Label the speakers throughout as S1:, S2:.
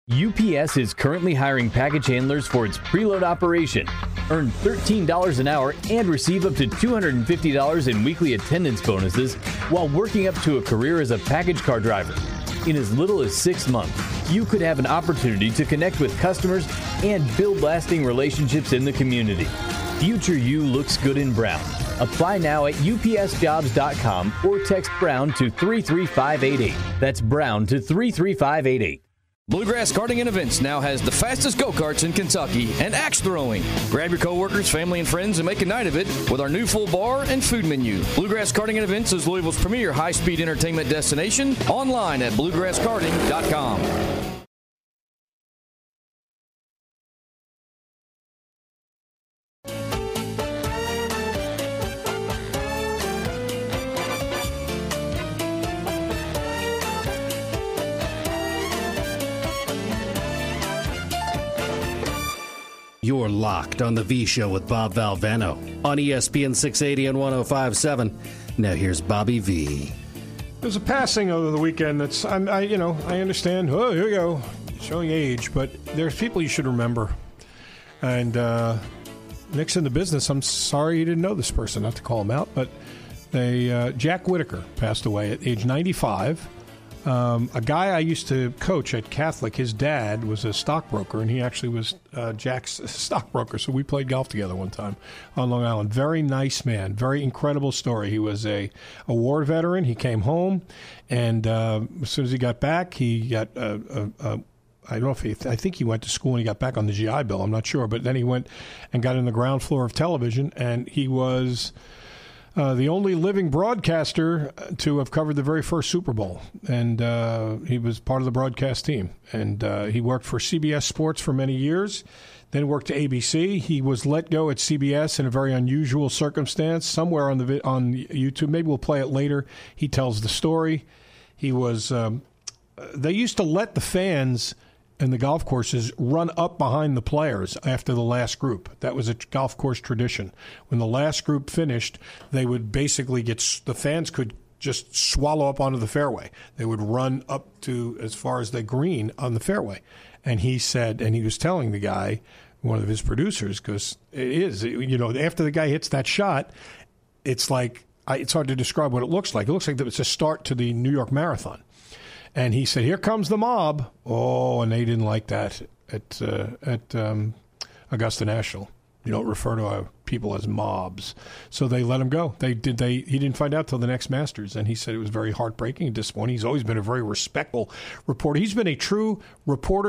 S1: UPS is currently hiring package handlers for its preload operation. Earn $13 an hour and receive up to $250 in weekly attendance bonuses while working up to a career as a package car driver. In as little as 6 months, you could have an opportunity to connect with customers and build lasting relationships in the community. Future you looks good in brown. Apply now at upsjobs.com or text Brown to 33588. That's Brown to 33588.
S2: Bluegrass Karting and Events now has the fastest go-karts in Kentucky and axe throwing. Grab your coworkers, family, and friends and make a night of it with our new full bar and food menu. Bluegrass Karting and Events is Louisville's premier high-speed entertainment destination, online at bluegrasskarting.com.
S3: You're locked on the V Show with Bob Valvano on ESPN 680 and 105.7. Now here's Bobby V.
S4: There's a passing over the weekend that's, I understand. Oh, here you go, showing age, but there's people you should remember. And Nick's in the business. I'm sorry you didn't know this person, not to call him out, but Jack Whitaker passed away at age 95. A guy I used to coach at Catholic, his dad was a stockbroker, and he actually was Jack's stockbroker. So we played golf together one time on Long Island. Very nice man, very incredible story. He was a war veteran. He came home, and as soon as he got back, he got I don't know if I think he went to school and he got back on the GI Bill. I'm not sure, but then he went and got in the ground floor of television, and he was the only living broadcaster to have covered the very first Super Bowl. And he was part of the broadcast team. And he worked for CBS Sports for many years, then worked to ABC. He was let go at CBS in a very unusual circumstance, somewhere on YouTube. Maybe we'll play it later. He tells the story. He was they used to let the fans and the golf courses run up behind the players after the last group. That was a golf course tradition. When the last group finished, they would basically the fans could just swallow up onto the fairway. They would run up to as far as the green on the fairway. And he said, and he was telling the guy, one of his producers, because it is, after the guy hits that shot, it's like, it's hard to describe what it looks like. It looks like it's a start to the New York Marathon. And he said, "Here comes the mob." Oh, and they didn't like that at Augusta National. You don't refer to our people as mobs. So they let him go. He didn't find out till the next Masters, and he said it was very heartbreaking and disappointing. He's always been a very respectful reporter. He's been a true reporter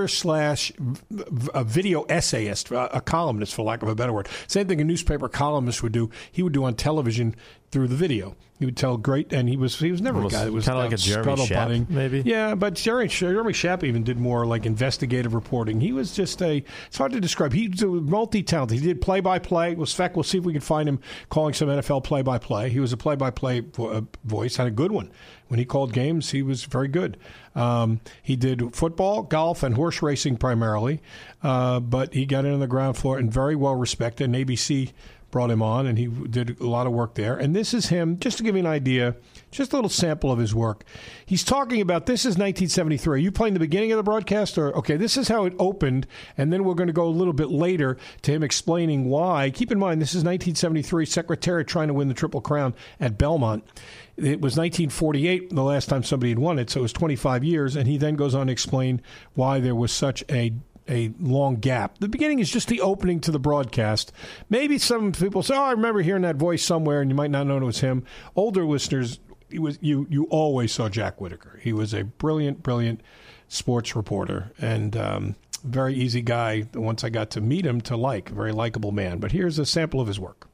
S4: / a video essayist, a columnist, for lack of a better word. Same thing a newspaper columnist would do. He would do on television through the video. He would tell great, and he was never a guy that was
S5: kind of like a Jeremy Schaap, maybe.
S4: Yeah, but Jeremy Schaap even did more like investigative reporting. He was just it's hard to describe. He's multi-talented. He did play-by-play. In fact, we'll see if we can find him calling some NFL play-by-play. He was a play-by-play voice, had a good one. When he called games, he was very good. He did football, golf, and horse racing primarily, but he got in the ground floor and very well respected. And ABC brought him on, and he did a lot of work there. And this is him, just to give you an idea, just a little sample of his work. He's talking about, this is 1973. Are you playing the beginning of the broadcast? Okay, this is how it opened, and then we're going to go a little bit later to him explaining why. Keep in mind, this is 1973, Secretariat trying to win the Triple Crown at Belmont. It was 1948 the last time somebody had won it, so it was 25 years, and he then goes on to explain why there was such a long gap. The beginning is just the opening to the broadcast. Maybe some people say, I remember hearing that voice somewhere, and you might not know it was him. Older listeners, you always saw Jack Whitaker. He was a brilliant, brilliant sports reporter, and very easy guy, once I got to meet him, to like. A very likable man. But here's a sample of his work.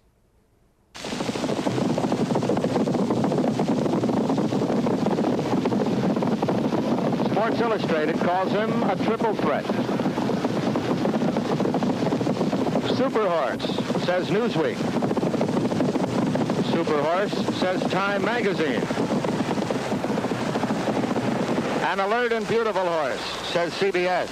S6: Sports Illustrated calls him a triple threat. Super Horse, says Newsweek. Super Horse, says Time Magazine. An alert and beautiful horse, says CBS.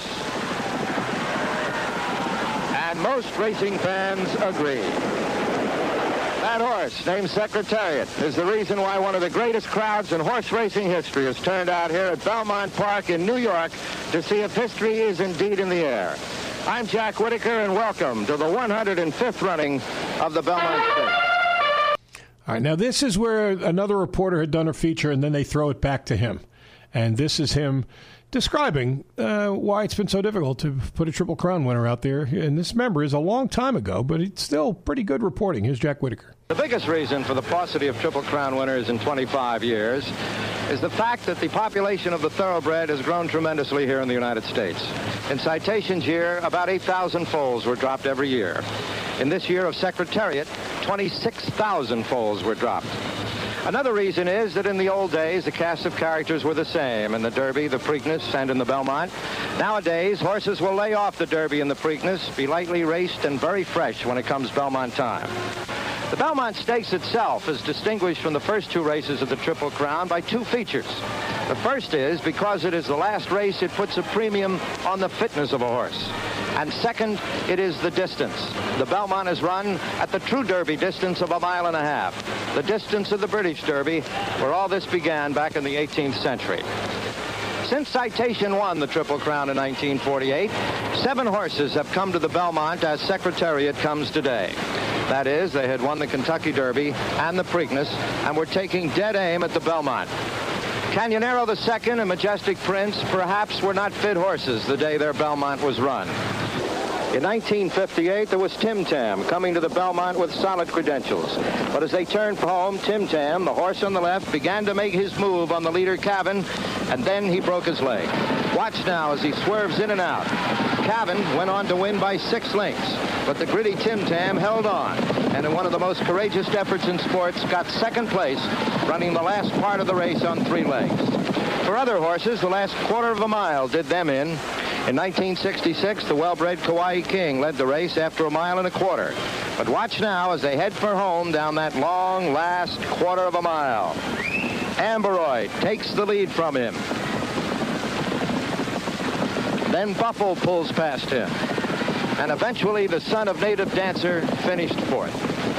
S6: And most racing fans agree. That horse, named Secretariat, is the reason why one of the greatest crowds in horse racing history has turned out here at Belmont Park in New York to see if history is indeed in the air. I'm Jack Whitaker, and welcome to the 105th running of the Belmont Stakes.
S4: All right, now this is where another reporter had done a feature, and then they throw it back to him. And this is him describing why it's been so difficult to put a Triple Crown winner out there. And this, remember, is a long time ago, but it's still pretty good reporting. Here's Jack Whitaker.
S6: The biggest reason for the paucity of Triple Crown winners in 25 years is the fact that the population of the thoroughbred has grown tremendously here in the United States. In Citation's year, about 8,000 foals were dropped every year. In this year of Secretariat, 26,000 foals were dropped. Another reason is that in the old days, the cast of characters were the same in the Derby, the Preakness, and in the Belmont. Nowadays, horses will lay off the Derby and the Preakness, be lightly raced and very fresh when it comes Belmont time. The Belmont Stakes itself is distinguished from the first two races of the Triple Crown by two features. The first is, because it is the last race, it puts a premium on the fitness of a horse. And second, it is the distance. The Belmont is run at the true Derby distance of 1.5 miles, the distance of the British Derby, where all this began back in the 18th century. Since Citation won the Triple Crown in 1948, 7 horses have come to the Belmont as Secretariat comes today. That is, they had won the Kentucky Derby and the Preakness and were taking dead aim at the Belmont. Canyonero II and Majestic Prince perhaps were not fit horses the day their Belmont was run. In 1958, there was Tim Tam coming to the Belmont with solid credentials. But as they turned home, Tim Tam, the horse on the left, began to make his move on the leader, Cavan, and then he broke his leg. Watch now as he swerves in and out. Cavan went on to win by 6 lengths, but the gritty Tim Tam held on, and in one of the most courageous efforts in sports, got second place, running the last part of the race on 3 legs. For other horses, the last 1/4 mile did them in. In 1966, the well-bred Kauai King led the race after 1.25 miles. But watch now as they head for home down that long last 1/4 mile. Amberoid takes the lead from him. Then Buffalo pulls past him. And eventually the son of Native Dancer finished 4th.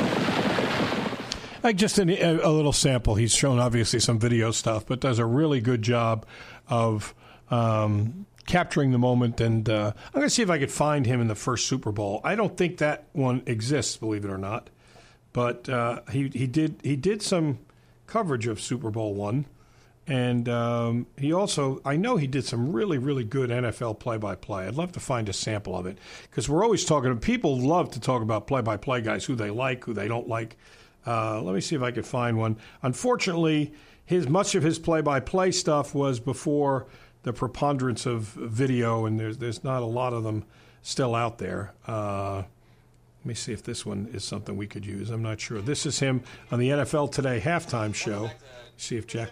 S4: Like just a little sample. He's shown obviously some video stuff, but does a really good job of capturing the moment. And I'm going to see if I could find him in the first Super Bowl. I don't think that one exists, believe it or not. But he did some coverage of Super Bowl I. And he also, I know he did some really, really good NFL play-by-play. I'd love to find a sample of it because we're always talking, people love to talk about play-by-play guys, who they like, who they don't like. Let me see if I could find one. Unfortunately, much of his play-by-play stuff was before the preponderance of video, and there's not a lot of them still out there. Let me see if this one is something we could use. I'm not sure. This is him on the NFL Today halftime show. See if Jack...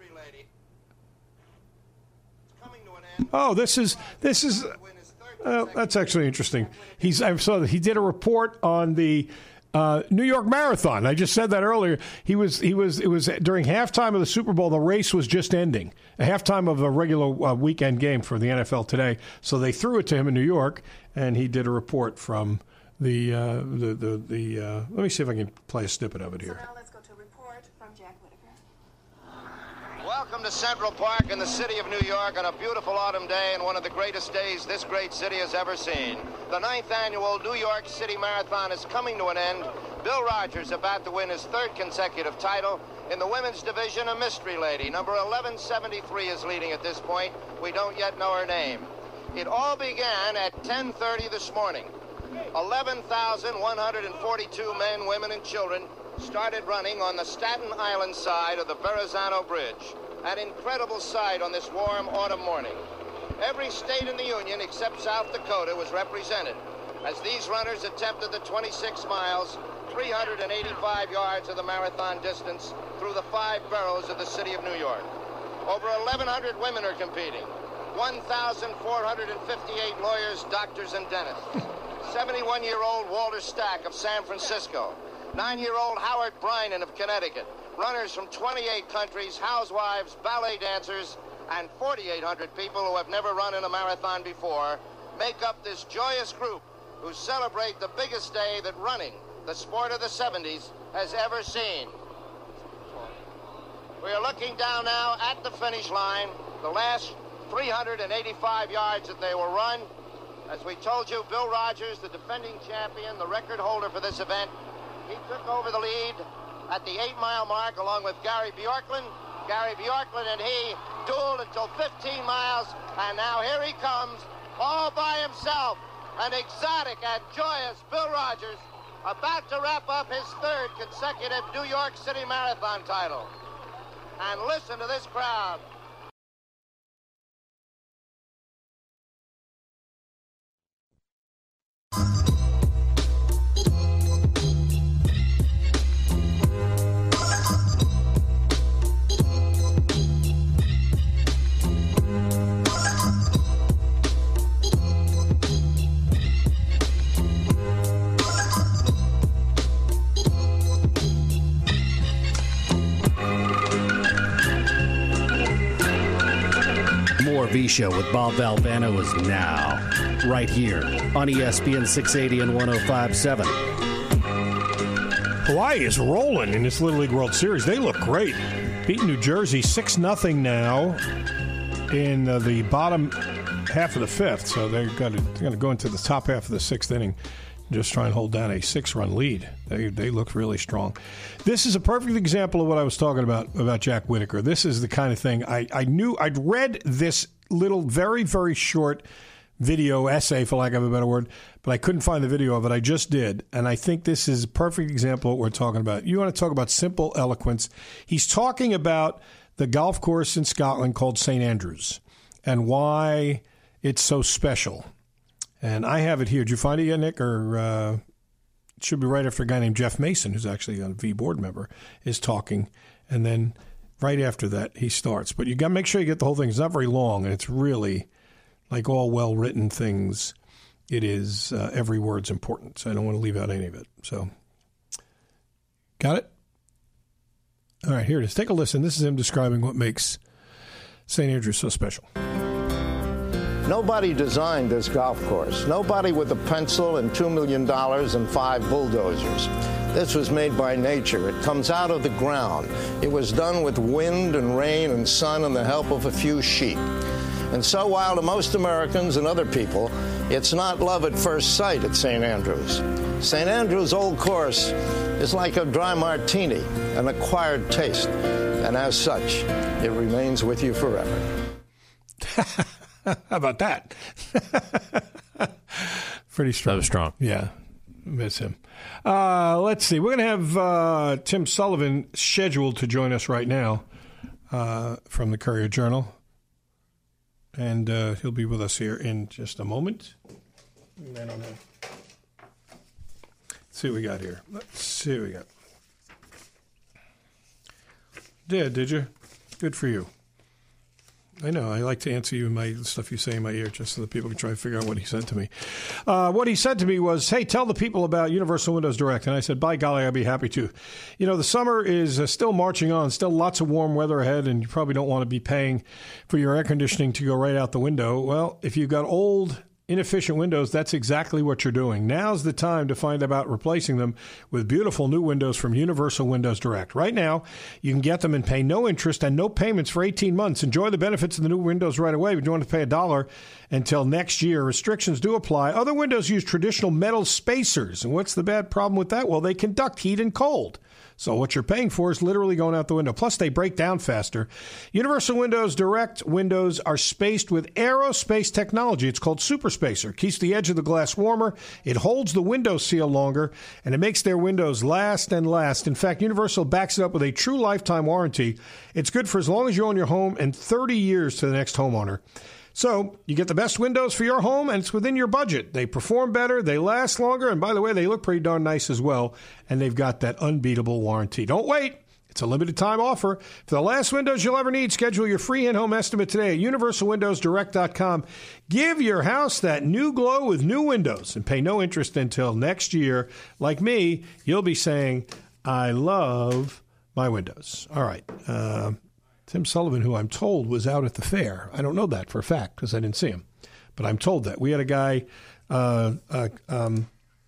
S4: Oh, this is that's actually interesting. I saw that he did a report on the New York Marathon. I just said that earlier. It was during halftime of the Super Bowl. The race was just ending. A halftime of a regular weekend game for the NFL Today. So they threw it to him in New York, and he did a report from the let me see if I can play a snippet of it here.
S7: So now let's go to a report from Jack Whitaker.
S6: Welcome to Central Park in the city of New York on a beautiful autumn day and one of the greatest days this great city has ever seen. The 9th annual New York City Marathon is coming to an end. Bill Rogers about to win his 3rd consecutive title. In the women's division, a mystery lady. Number 1173 is leading at this point. We don't yet know her name. It all began at 10:30 this morning. 11,142 men, women, and children started running on the Staten Island side of the Verrazano Bridge. An incredible sight on this warm autumn morning. Every state in the Union except South Dakota was represented as these runners attempted the 26 miles, 385 yards of the marathon distance through the 5 boroughs of the city of New York. Over 1,100 women are competing. 1,458 lawyers, doctors, and dentists. 71-year-old Walter Stack of San Francisco. 9-year-old Howard Brynan of Connecticut. Runners from 28 countries, housewives, ballet dancers, and 4,800 people who have never run in a marathon before make up this joyous group who celebrate the biggest day that running the sport of the 70s has ever seen. We are looking down now at the finish line, the last 385 yards that they will run. As we told you, Bill Rogers, the defending champion, the record holder for this event, he took over the lead at the 8-mile mark along with Gary Bjorklund. Gary Bjorklund and he dueled until 15 miles, and now here he comes, all by himself, an exotic and joyous Bill Rogers, about to wrap up his third consecutive New York City Marathon title. And listen to this crowd.
S3: More V-Show with Bob Valvano is now, right here on ESPN 680 and 105.7.
S4: Hawaii is rolling in this Little League World Series. They look great. Beating New Jersey 6-0 now in the bottom half of the fifth. So they're going to go into the top half of the sixth inning, just try and hold down a 6-run lead. They look really strong. This is a perfect example of what I was talking about Jack Whitaker. This is the kind of thing I'd read this little very, very short video essay, for lack of a better word, but I couldn't find the video of it. I just did, and I think this is a perfect example of what we're talking about. You want to talk about simple eloquence. He's talking about the golf course in Scotland called St. Andrews and why it's so special. And I have it here. Did you find it yet, Nick? Or it should be right after a guy named Jeff Mason, who's actually a V board member, is talking. And then right after that, he starts. But you got to make sure you get the whole thing. It's not very long, and it's really, like all well-written things, it is every word's important. So I don't want to leave out any of it. So, got it? All right, here it is. Take a listen. This is him describing what makes St. Andrews so special.
S6: Nobody designed this golf course. Nobody with a pencil and $2 million and 5 bulldozers. This was made by nature. It comes out of the ground. It was done with wind and rain and sun and the help of a few sheep. And so while to most Americans and other people, it's not love at first sight at St. Andrews. St. Andrews' old course is like a dry martini, an acquired taste. And as such, it remains with you forever.
S4: How about that? Pretty strong.
S5: That was strong.
S4: Yeah, miss him. Let's see. We're going to have Tim Sullivan scheduled to join us right now from the Courier-Journal. And he'll be with us here in just a moment. I don't know. Let's see what we got here. Let's see what we got. Did you? Good for you. I know. I like to answer you my stuff you say in my ear just so that people can try to figure out what he said to me. What he said to me was, hey, tell the people about Universal Windows Direct. And I said, by golly, I'd be happy to. You know, the summer is still marching on, still lots of warm weather ahead, and you probably don't want to be paying for your air conditioning to go right out the window. Well, if you've got old, inefficient windows, that's exactly what you're doing. Now's the time to find about replacing them with beautiful new windows from Universal Windows Direct. Right now, you can get them and pay no interest and no payments for 18 months. Enjoy the benefits of the new windows right away. But you don't have to pay $1 until next year. Restrictions do apply. Other windows use traditional metal spacers. And what's the bad problem with that? Well, they conduct heat and cold. So what you're paying for is literally going out the window. Plus, they break down faster. Universal Windows Direct windows are spaced with aerospace technology. It's called Super Spacer. It keeps the edge of the glass warmer. It holds the window seal longer, and it makes their windows last and last. In fact, Universal backs it up with a true lifetime warranty. It's good for as long as you own your home and 30 years to the next homeowner. So you get the best windows for your home, and it's within your budget. They perform better, they last longer, and by the way, they look pretty darn nice as well, and they've got that unbeatable warranty. Don't wait. It's a limited-time offer. For the last windows you'll ever need, schedule your free in-home estimate today at universalwindowsdirect.com. Give your house that new glow with new windows and pay no interest until next year. Like me, you'll be saying, I love my windows. All right. Tim Sullivan, who I'm told was out at the fair. I don't know that for a fact because I didn't see him, but I'm told that. We had a guy, what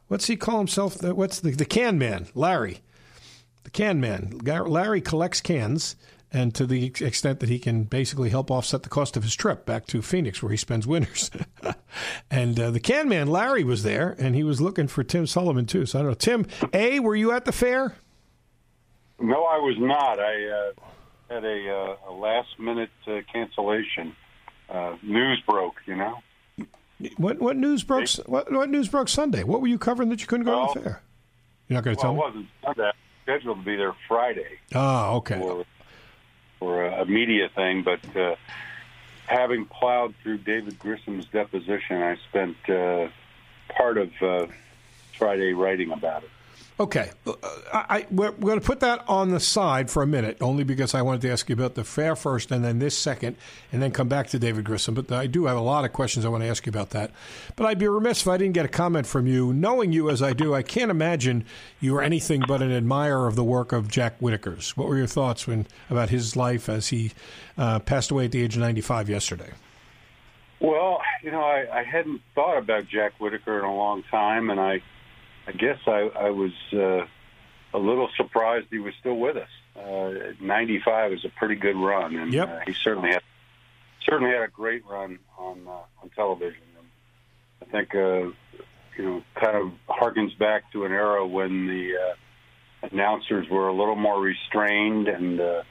S4: what's he call himself? What's the can man? Larry. The can man. Larry collects cans, and to the extent that he can basically help offset the cost of his trip back to Phoenix, where he spends winters. And the can man, Larry, was there, and he was looking for Tim Sullivan, too. So I don't know. Tim, were you at the fair?
S8: No, I was not. I had a last-minute cancellation. News broke, you know.
S4: What news broke? What news broke Sunday? What were you covering that you couldn't go to the fair? You're not going to tell me?
S8: It wasn't Sunday. I was scheduled to be there Friday.
S4: Oh, okay.
S8: For a media thing, but having plowed through David Grissom's deposition, I spent part of Friday writing about it.
S4: Okay. We're going to put that on the side for a minute, only because I wanted to ask you about the fair first and then this second, and then come back to David Grissom. But I do have a lot of questions I want to ask you about that. But I'd be remiss if I didn't get a comment from you. Knowing you as I do, I can't imagine you were anything but an admirer of the work of Jack Whittaker's. What were your thoughts about his life as he passed away at the age of 95 yesterday?
S8: Well, I hadn't thought about Jack Whittaker in a long time, and I guess I was a little surprised he was still with us. 95 is a pretty good run, and he certainly had a great run on television. And I think kind of harkens back to an era when the announcers were a little more restrained, and the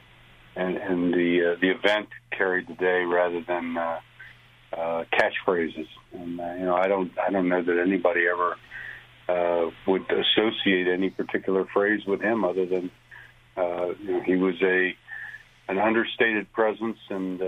S8: event carried the day rather than catchphrases. And I don't know that anybody ever would associate any particular phrase with him, other than he was an understated presence and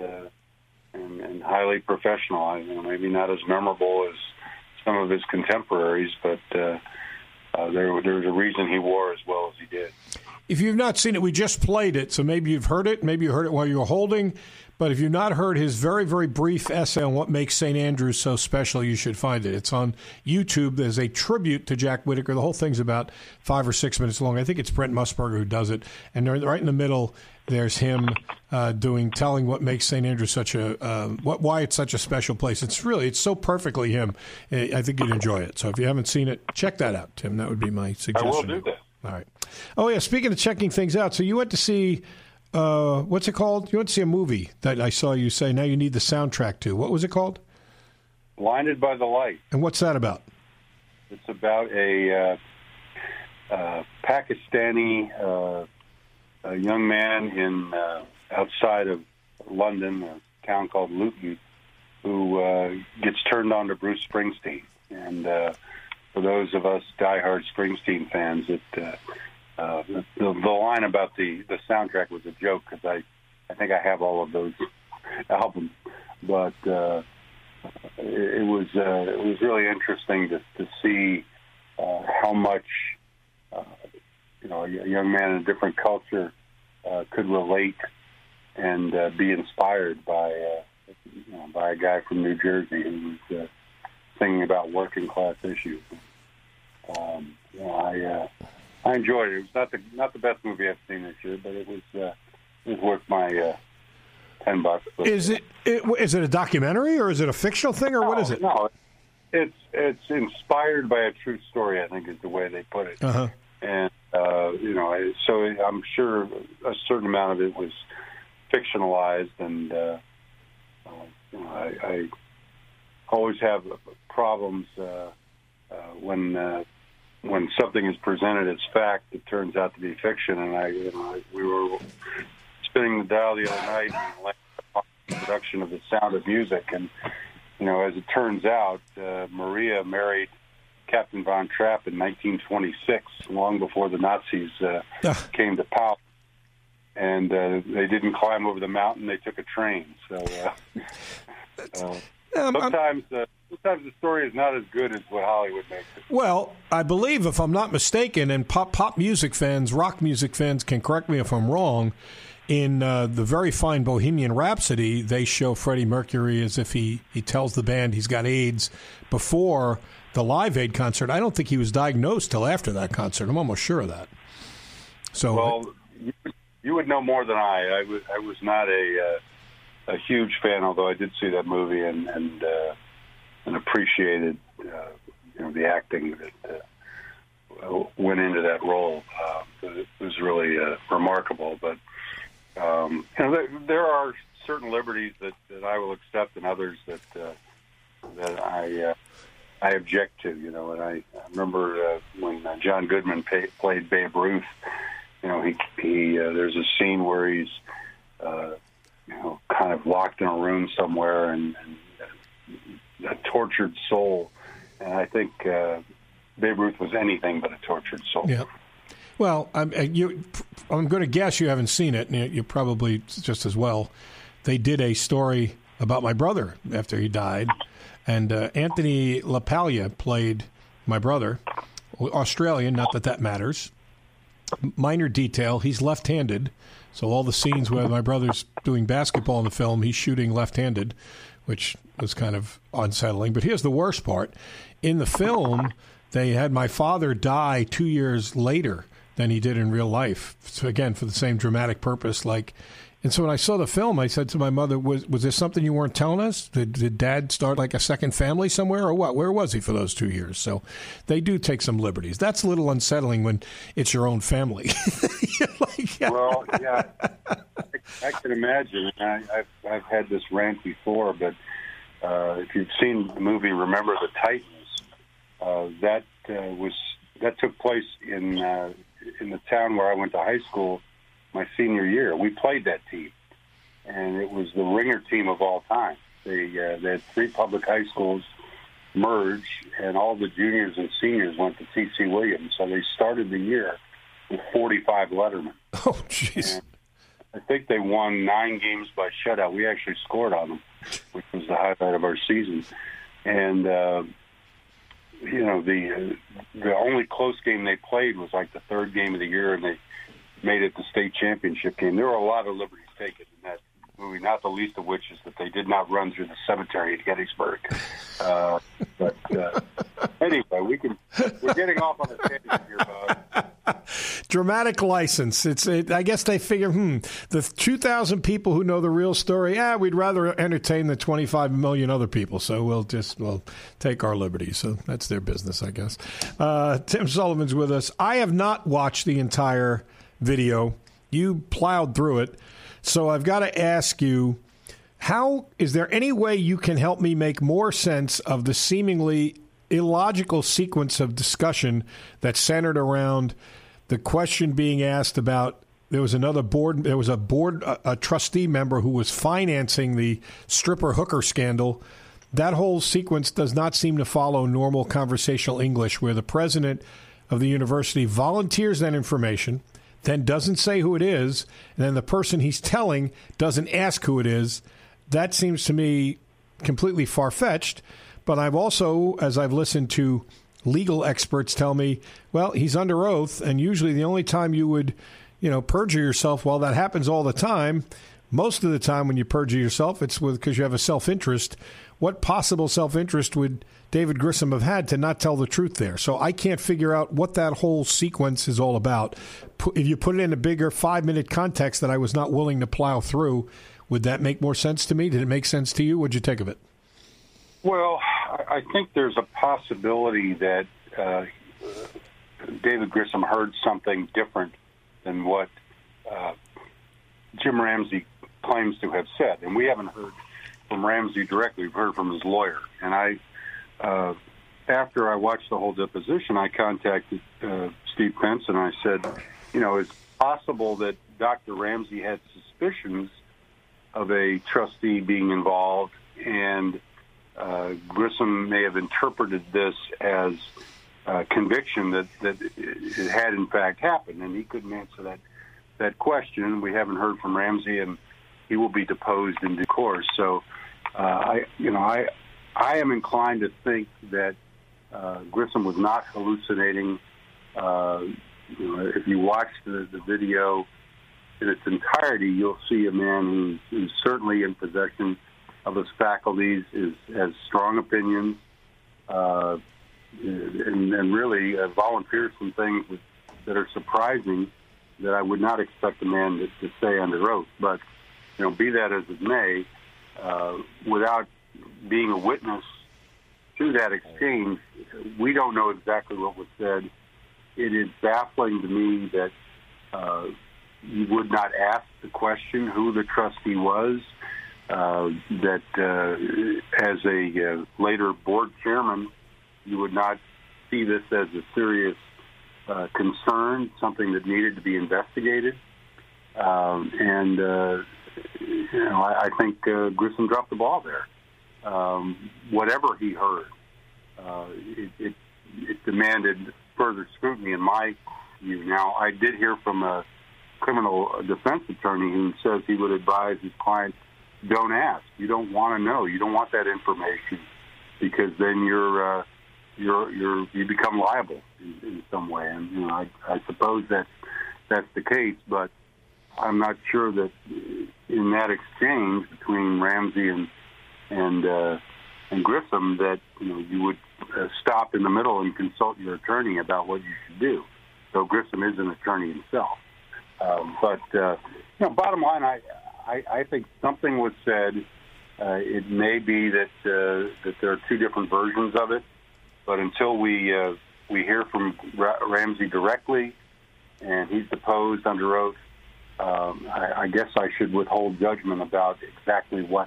S8: highly professional. Maybe not as memorable as some of his contemporaries, but there was a reason he wore as well as he did.
S4: If you've not seen it, we just played it, so maybe you've heard it. Maybe you heard it while you were holding. But if you've not heard his very, very brief essay on what makes St. Andrews so special, you should find it. It's on YouTube. There's a tribute to Jack Whittaker. The whole thing's about 5 or 6 minutes long. I think it's Brent Musburger who does it. And right in the middle, there's him telling what makes St. Andrews such why it's such a special place. It's so perfectly him. I think you'd enjoy it. So if you haven't seen it, check that out, Tim. That would be my suggestion.
S8: I will do that.
S4: All right. Oh, yeah, speaking of checking things out, so you went to see... what's it called? You went to see a movie that I saw you say now you need the soundtrack to. What was it called?
S8: Blinded by the Light.
S4: And what's that about?
S8: It's about a Pakistani young man outside of London, a town called Luton, who gets turned on to Bruce Springsteen. And for those of us diehard Springsteen fans, the line about the soundtrack was a joke, because I think I have all of those albums, but it was really interesting to see how much a young man in a different culture could relate and be inspired by a guy from New Jersey who was singing about working class issues. I enjoyed it. It was not the best movie I've seen this year, but it was worth my $10.
S4: Is it a documentary, or is it a fictional thing, or what is it?
S8: No, it's inspired by a true story, I think is the way they put it.
S4: Uh-huh.
S8: And so I'm sure a certain amount of it was fictionalized, and I always have problems when something is presented as fact, it turns out to be fiction. And we were spinning the dial the other night and the production of The Sound of Music, and as it turns out, Maria married Captain von Trapp in 1926, long before the Nazis came to power. And they didn't climb over the mountain; they took a train. So sometimes the story is not as good as what Hollywood makes it.
S4: Well, I believe, if I'm not mistaken, and pop music fans, rock music fans can correct me if I'm wrong, in the very fine Bohemian Rhapsody, they show Freddie Mercury as if he tells the band he's got AIDS before the Live Aid concert. I don't think he was diagnosed till after that concert. I'm almost sure of that. So,
S8: well, you would know more than I. I was not a huge fan, although I did see that movie and appreciated the acting went into that role. It was really remarkable. But there are certain liberties that I will accept, and others that I object to. And I remember when John Goodman played Babe Ruth. He there's a scene where he's kind of locked in a room somewhere and a tortured soul. And I think Babe Ruth was anything but a tortured soul.
S4: Yeah. Well, I'm going to guess you haven't seen it, and you probably just as well. They did a story about my brother after he died, and Anthony LaPaglia played my brother, Australian, not that matters. Minor detail, he's left-handed, so all the scenes where my brother's doing basketball in the film, he's shooting left-handed, which was kind of unsettling. But here's the worst part. In the film, they had my father die 2 years later than he did in real life. So again, for the same dramatic purpose. And so when I saw the film, I said to my mother, was there something you weren't telling us? Did Dad start like a second family somewhere or what? Where was he for those 2 years? So they do take some liberties. That's a little unsettling when it's your own family.
S8: Well, yeah, I can imagine. I've had this rant before, but if you've seen the movie Remember the Titans, that took place in the town where I went to high school my senior year. We played that team, and it was the ringer team of all time. They had 3 public high schools merge, and all the juniors and seniors went to T.C. Williams. So they started the year with 45 lettermen.
S4: Oh, jeez.
S8: I think they won 9 games by shutout. We actually scored on them, which was the highlight of our season. And the only close game they played was like the 3rd game of the year, and they made it the state championship game. There were a lot of liberties taken in that movie, not the least of which is that they did not run through the cemetery at Gettysburg. But anyway, we're getting off on a tangent here, Bob.
S4: Dramatic license. I guess they figure, the 2,000 people who know the real story, we'd rather entertain the 25 million other people, so we'll take our liberties. So that's their business, I guess. Tim Sullivan's with us. I have not watched the entire video. You plowed through it. So I've got to ask you, is there any way you can help me make more sense of the seemingly illogical sequence of discussion that centered around the question being asked about there was a trustee member who was financing the stripper hooker scandal. That whole sequence does not seem to follow normal conversational English, where the president of the university volunteers that information, then doesn't say who it is, and then the person he's telling doesn't ask who it is. That seems to me completely far-fetched. But I've also, as I've listened to legal experts tell me, well, he's under oath, and usually the only time you would, perjure yourself, well, that happens all the time. Most of the time when you perjure yourself, it's because you have a self-interest. What possible self-interest would David Grissom have had to not tell the truth there? So I can't figure out what that whole sequence is all about. If you put it in a bigger 5-minute context that I was not willing to plow through, would that make more sense to me? Did it make sense to you? What'd you take of it?
S8: Well, I think there's a possibility that David Grissom heard something different than what Jim Ramsey claims to have said. And we haven't heard from Ramsey directly. We've heard from his lawyer. And after I watched the whole deposition, I contacted Steve Pence, and I said, it's possible that Dr. Ramsey had suspicions of a trustee being involved, and Grissom may have interpreted this as conviction that it had in fact happened, and he couldn't answer that question. We haven't heard from Ramsey, and he will be deposed in due course. So, I am inclined to think that Grissom was not hallucinating. If you watch the video in its entirety, you'll see a man who's certainly in possession of his faculties, has strong opinions, and really volunteers some things that are surprising that I would not expect a man to say under oath. But, be that as it may, without being a witness to that exchange, we don't know exactly what was said it is baffling to me that you would not ask the question who the trustee was, that as a later board chairman, you would not see this as a serious concern, something that needed to be investigated. I think Grissom dropped the ball there. Whatever he heard, it demanded further scrutiny in my view. Now, I did hear from a criminal defense attorney who says he would advise his clients, don't ask. You don't want to know. You don't want that information because then you become liable in some way. And I suppose that's the case, but I'm not sure that in that exchange between Ramsey and Grissom that you would stop in the middle and consult your attorney about what you should do. So Grissom is an attorney himself. Bottom line, I think something was said. It may be that there are two different versions of it, but until we hear from Ramsey directly and he's deposed under oath, I guess I should withhold judgment about exactly what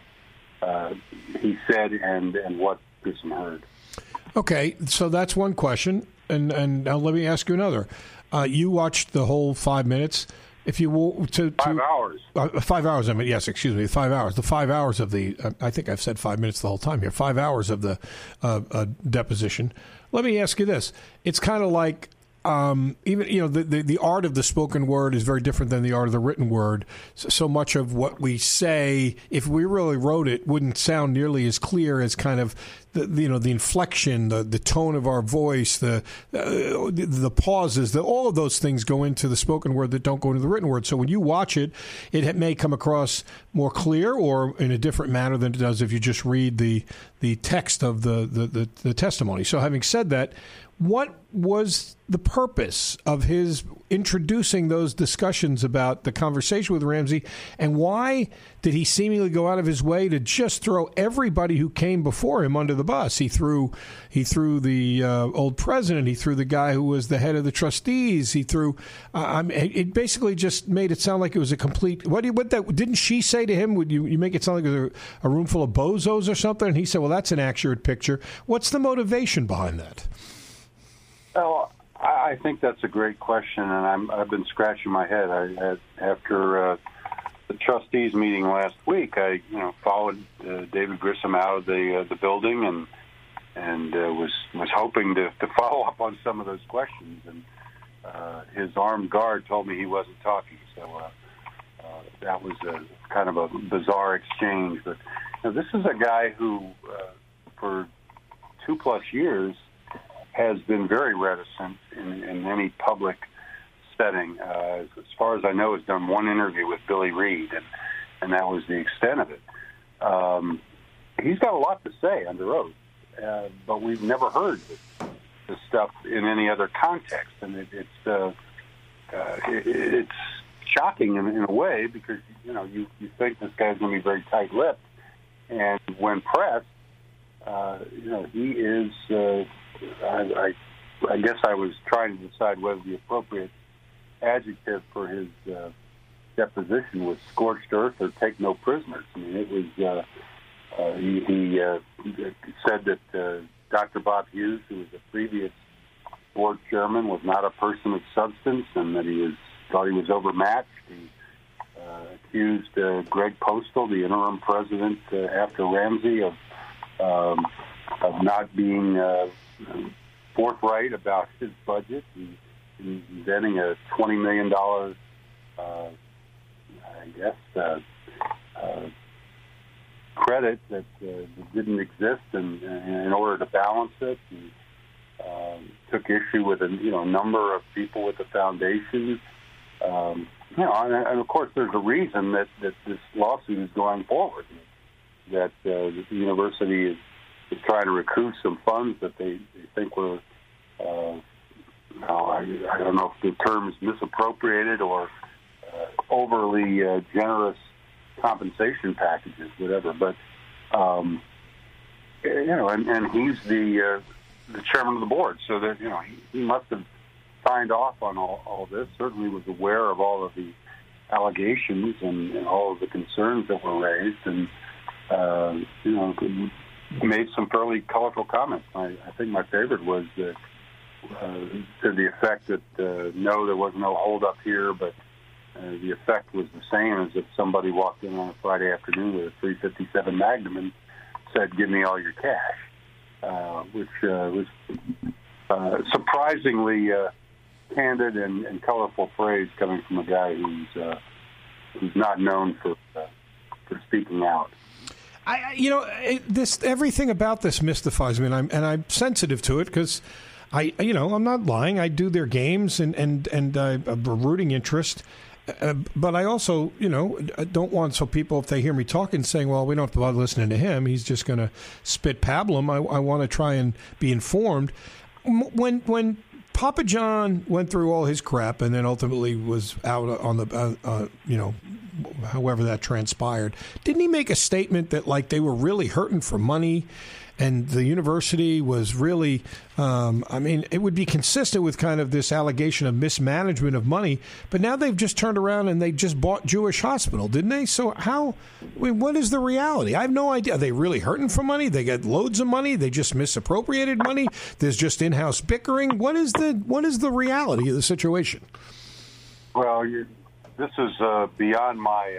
S8: he said and what Grissom heard.
S4: Okay, so that's one question, and now let me ask you another. You watched the whole 5 minutes. If you will, 5
S8: hours.
S4: 5 hours. I mean, yes. Excuse me. 5 hours. The 5 hours of the. I think I've said 5 minutes the whole time here. 5 hours of the deposition. Let me ask you this. It's kind of like. Even the art of the spoken word is very different than the art of the written word. So much of what we say, if we really wrote it, wouldn't sound nearly as clear as kind of the inflection, the tone of our voice, the pauses, all of those things go into the spoken word that don't go into the written word. So when you watch it, it may come across more clear or in a different manner than it does if you just read the text of the testimony. So having said that, what was the purpose of his introducing those discussions about the conversation with Ramsey, and why did he seemingly go out of his way to just throw everybody who came before him under the bus? He threw the old president. He threw the guy who was the head of the trustees. He threw. It basically just made it sound like it was a complete. Didn't she say to him? Would you make it sound like it was a room full of bozos or something? And he said, "Well, that's an accurate picture." What's the motivation behind that?
S8: Well, I think that's a great question, and I've been scratching my head. After the trustees meeting last week, I followed David Grissom out of the building and was hoping to follow up on some of those questions. And his armed guard told me he wasn't talking, so that was kind of a bizarre exchange. But this is a guy who, for 2+ years, has been very reticent in any public setting. As far as I know, has done one interview with Billy Reed, and that was the extent of it. He's got a lot to say under oath, but we've never heard this stuff in any other context, and it's shocking in a way because you think this guy's going to be very tight-lipped, and when pressed, he is. I guess I was trying to decide whether the appropriate adjective for his deposition was scorched earth or take no prisoners. I mean, it was. He said that Dr. Bob Hughes, who was a previous board chairman, was not a person of substance, and that he thought he was overmatched. He accused Greg Postal, the interim president after Ramsey, of not being forthright about his budget. He's inventing a $20 million, credit that didn't exist, and in order to balance it, he took issue with a number of people with the foundation. And of course, there's a reason that this lawsuit is going forward. That the university is trying to recoup some funds that they think were, I don't know if the term is misappropriated or overly generous compensation packages, whatever. But and he's the chairman of the board, so that he must have signed off on all this, certainly was aware of all of the allegations and all of the concerns that were raised, and made some fairly colorful comments. I think my favorite was to the effect that no, there was no holdup here, but the effect was the same as if somebody walked in on a Friday afternoon with a .357 Magnum and said, "Give me all your cash," which was surprisingly candid and colorful phrase coming from a guy who's not known for speaking out.
S4: Everything about this mystifies me, and I'm sensitive to it because I'm not lying. I do their games and a rooting interest, but I also don't want people, if they hear me talking, saying, "Well, we don't have to bother listening to him. He's just going to spit pablum." I want to try and be informed. When Papa John went through all his crap and then ultimately was out on the however that transpired, didn't he make a statement that they were really hurting for money? And the university was really, it would be consistent with kind of this allegation of mismanagement of money. But now they've just turned around and they just bought Jewish Hospital, didn't they? So what is the reality? I have no idea. Are they really hurting for money? They got loads of money. They just misappropriated money. There's just in-house bickering. What is the reality of the situation?
S8: Well, this is beyond my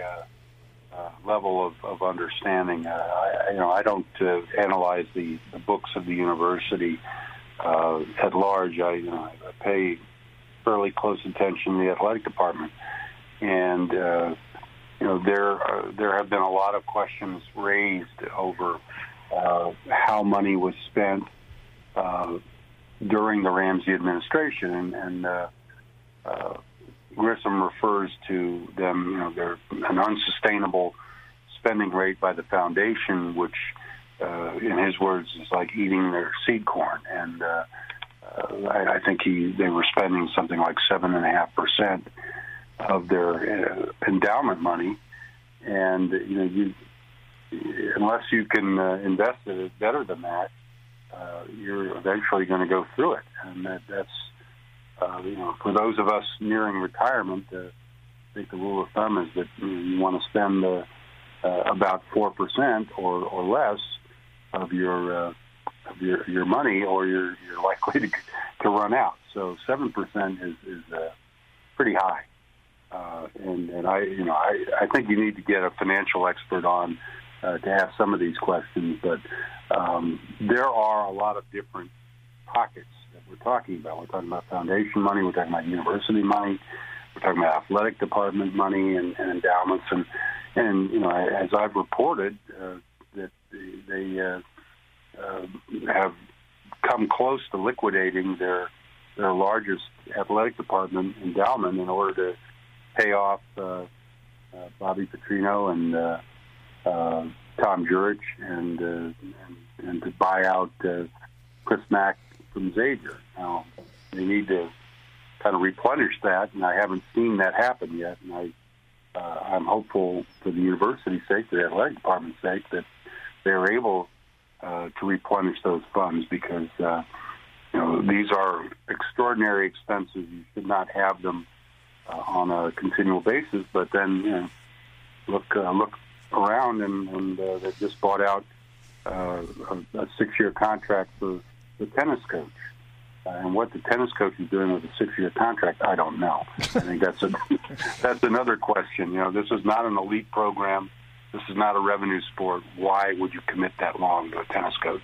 S8: level of understanding. I don't analyze the books of the university at large. I pay fairly close attention to the athletic department, and there have been a lot of questions raised over how money was spent during the Ramsey administration, and Grissom refers to them, they're an unsustainable spending rate by the foundation, which, in his words, is like eating their seed corn. And I think they were spending something like 7.5% of their endowment money. And unless you can invest it better than that, you're eventually going to go through it, and that's. For those of us nearing retirement, I think the rule of thumb is that you want to spend about 4% or less of your money, or you're likely to run out. So 7% is pretty high, and I think you need to get a financial expert on to ask some of these questions. But there are a lot of different pockets we're talking about. We're talking about foundation money. We're talking about university money. We're talking about athletic department money and endowments. And as I've reported, that they have come close to liquidating their largest athletic department endowment in order to pay off Bobby Petrino and Tom Jurich and to buy out Chris Mack from Xavier. Now, they need to kind of replenish that, and I haven't seen that happen yet. And I'm hopeful, for the university's sake, the athletic department's sake, that they're able to replenish those funds, because these are extraordinary expenses. You should not have them on a continual basis. But then look around, and they just bought out a 6-year contract for the tennis coach. And what the tennis coach is doing with a 6-year contract, I don't know. I think that's another question. This is not an elite program. This is not a revenue sport. Why would you commit that long to a tennis coach?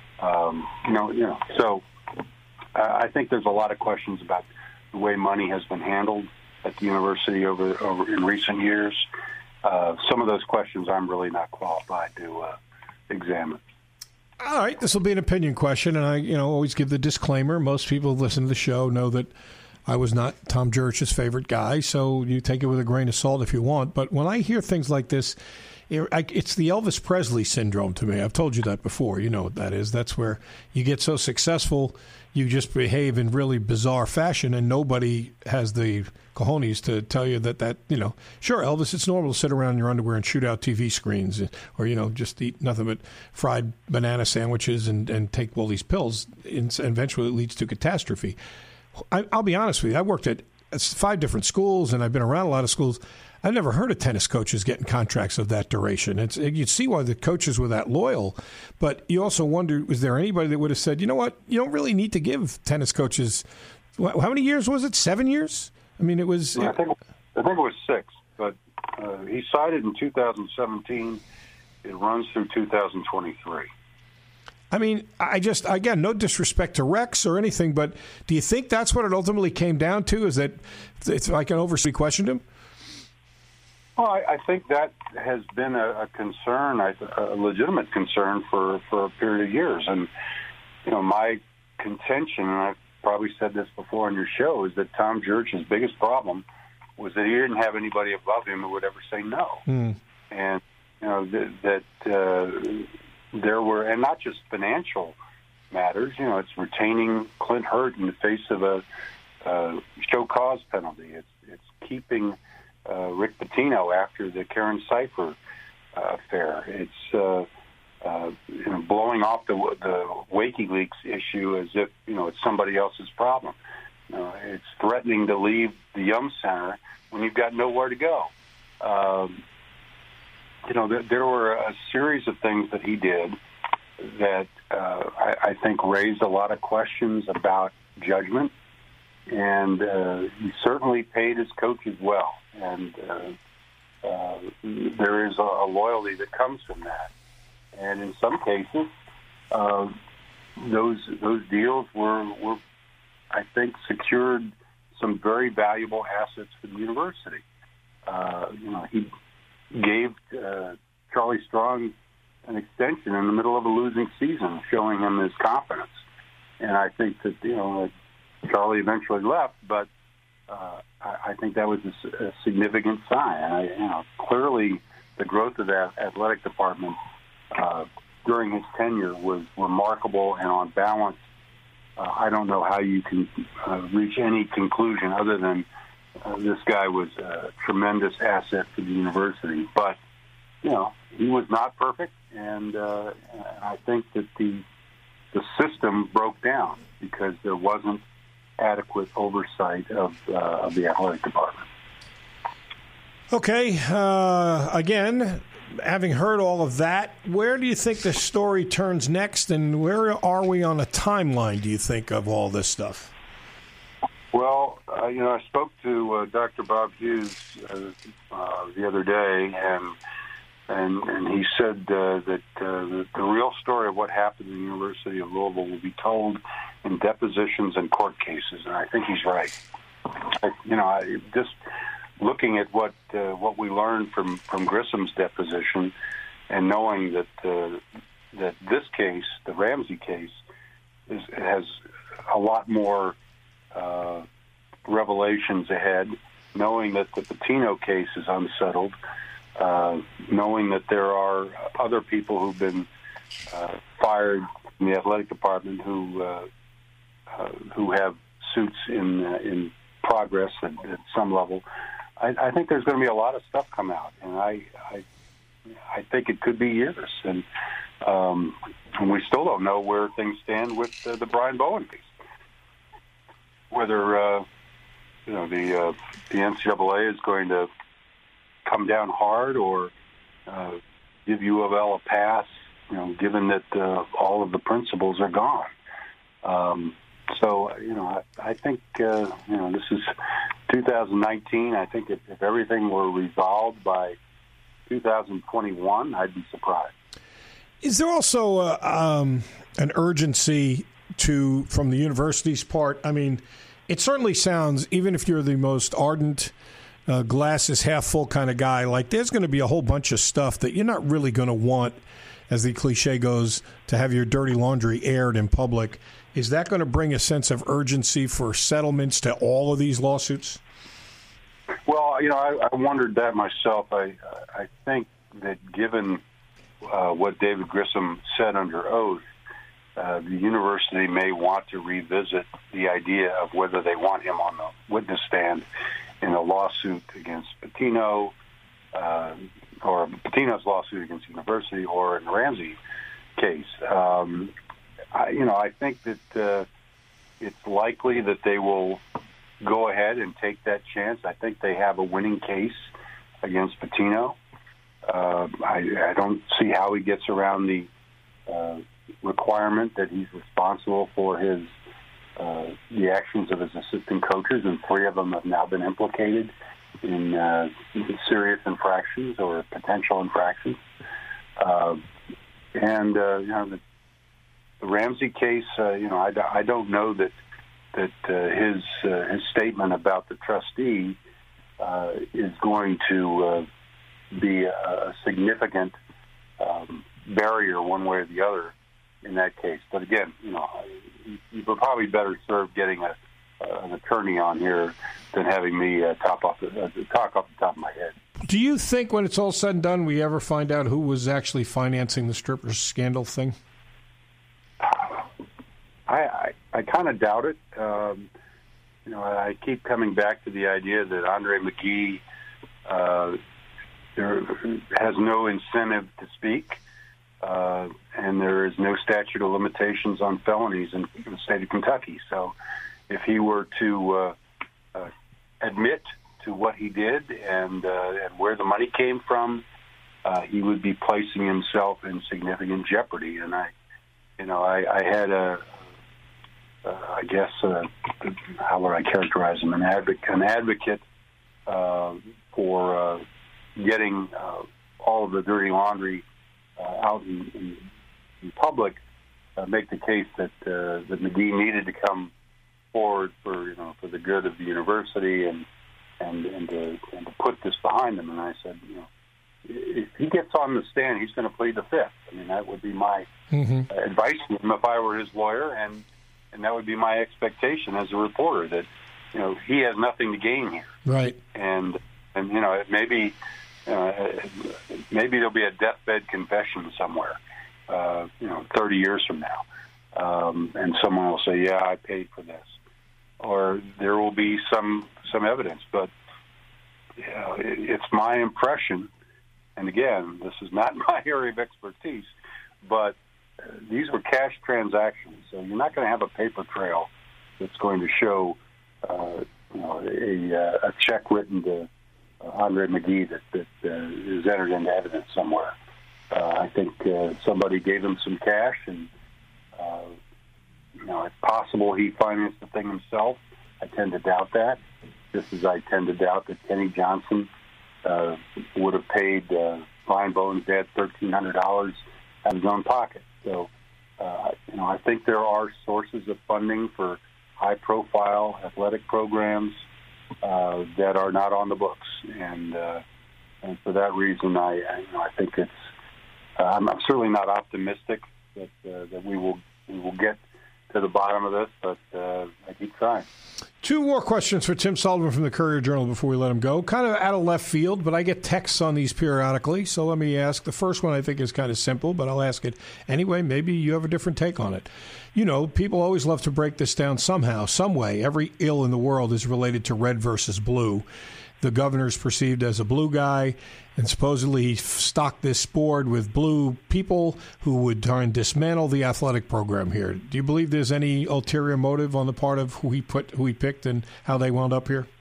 S8: So I think there's a lot of questions about the way money has been handled at the university over in recent years. Some of those questions I'm really not qualified to examine.
S4: All right, this will be an opinion question, and I, always give the disclaimer. Most people who listen to the show know that I was not Tom Jurich's favorite guy, so you take it with a grain of salt if you want. But when I hear things like this, it's the Elvis Presley syndrome to me. I've told you that before. You know what that is. That's where you get so successful, you just behave in really bizarre fashion, and nobody has the cojones to tell you that sure, Elvis, it's normal to sit around in your underwear and shoot out TV screens, or just eat nothing but fried banana sandwiches and take all these pills, and eventually it leads to catastrophe. I'll be honest with you. I worked at 5 different schools, and I've been around a lot of schools. I've never heard of tennis coaches getting contracts of that duration. You'd see why the coaches were that loyal, but you also wonder, was there anybody that would have said, you know what, you don't really need to give tennis coaches, how many years was it, 7 years? I mean, it was...
S8: I think it was 6, but he cited in 2017. It runs through 2023.
S4: I mean, again, no disrespect to Rex or anything, but do you think that's what it ultimately came down to, is that it's like an overseas questioned him?
S8: Well, I think that has been a concern, a legitimate concern for a period of years. And, my contention, and I've probably said this before on your show, is that Tom Jurch's biggest problem was that he didn't have anybody above him who would ever say no. And, that there were, and not just financial matters, it's retaining Clint Hurt in the face of a show cause penalty. It's keeping Rick Pitino after the Karen Cipher affair. It's blowing off the WikiLeaks issue as if it's somebody else's problem. It's threatening to leave the Yum Center when you've got nowhere to go. There were a series of things that he did that I think raised a lot of questions about judgment, and he certainly paid his coaches well. And there is a loyalty that comes from that. And in some cases, those deals were, I think, secured some very valuable assets for the university. He gave Charlie Strong an extension in the middle of a losing season, showing him his confidence. And I think that, Charlie eventually left, but I think that was a significant sign. Clearly the growth of that athletic department during his tenure was remarkable, and on balance, I don't know how you can reach any conclusion other than this guy was a tremendous asset for the university. But, he was not perfect, and I think that the system broke down because there wasn't adequate oversight of the athletic department.
S4: Okay, again, having heard all of that, where do you think the story turns next, and where are we on a timeline, do you think, of all this stuff?
S8: Well, I spoke to Dr. Bob Hughes the other day, and he said that the real story of what happened in the University of Louisville will be told in depositions and court cases, and I think he's right. Just looking at what we learned from Grissom's deposition, and knowing that this case, the Ramsey case, has a lot more revelations ahead, knowing that the Pitino case is unsettled, knowing that there are other people who've been fired in the athletic department who have suits in progress at some level. I think there's going to be a lot of stuff come out, and I think it could be years, and we still don't know where things stand with the Brian Bowen case. Whether the NCAA is going to come down hard or give U of L a pass, given that all of the principals are gone. So, I think, this is 2019. I think if everything were resolved by 2021, I'd be surprised.
S4: Is there also an urgency from the university's part? I mean, it certainly sounds, even if you're the most ardent, glass is half full kind of guy, like there's going to be a whole bunch of stuff that you're not really going to want, as the cliche goes, to have your dirty laundry aired in public. Is that going to bring a sense of urgency for settlements to all of these lawsuits?
S8: Well, I wondered that myself. I think that given what David Grissom said under oath, the university may want to revisit the idea of whether they want him on the witness stand in a lawsuit against Pitino, or Pitino's lawsuit against the university, or in the Ramsey case. I think that it's likely that they will go ahead and take that chance. I think they have a winning case against Pitino. I don't see how he gets around the requirement that he's responsible for the actions of his assistant coaches, and 3 of them have now been implicated in serious infractions or potential infractions. The Ramsey case, I don't know that his statement about the trustee is going to be a significant barrier one way or the other in that case. But again, you would probably better serve getting an attorney on here than having me talk off the top of my head.
S4: Do you think when it's all said and done, we ever find out who was actually financing the strippers scandal thing?
S8: I kind of doubt it. I keep coming back to the idea that Andre McGee has no incentive to speak, and there is no statute of limitations on felonies in the state of Kentucky. So if he were to admit to what he did and where the money came from, he would be placing himself in significant jeopardy. And I had how would I characterize him? An advocate for getting all of the dirty laundry out in public. Make the case that McGee needed to come forward for the good of the university and to put this behind him. And I said, if he gets on the stand, he's going to plead the fifth. I mean, that would be my advice to him if I were his lawyer, and that would be my expectation as a reporter, that he has nothing to gain here.
S4: Right.
S8: And maybe there'll be a deathbed confession somewhere, 30 years from now, and someone will say, "Yeah, I paid for this," or there will be some evidence. But it's my impression, and again, this is not my area of expertise, but these were cash transactions, so you're not going to have a paper trail that's going to show, a check written to Andre McGee that is entered into evidence somewhere. I think somebody gave him some cash, and it's possible he financed the thing himself. I tend to doubt that, just as I tend to doubt that Kenny Johnson would have paid Brian Bowen's dad $1,300 out of his own pocket. So, I think there are sources of funding for high-profile athletic programs that are not on the books, and for that reason, I think it's. I'm certainly not optimistic that we will get to the bottom of this, but I keep trying.
S4: 2 more questions for Tim Sullivan from the Courier-Journal before we let him go. Kind of out of left field, but I get texts on these periodically, so let me ask. The first one I think is kind of simple, but I'll ask it anyway. Maybe you have a different take on it. People always love to break this down somehow, some way. Every ill in the world is related to red versus blue. The governor's perceived as a blue guy, and supposedly he stocked this board with blue people who would try and dismantle the athletic program here. Do you believe there's any ulterior motive on the part of who he picked and how they wound up here?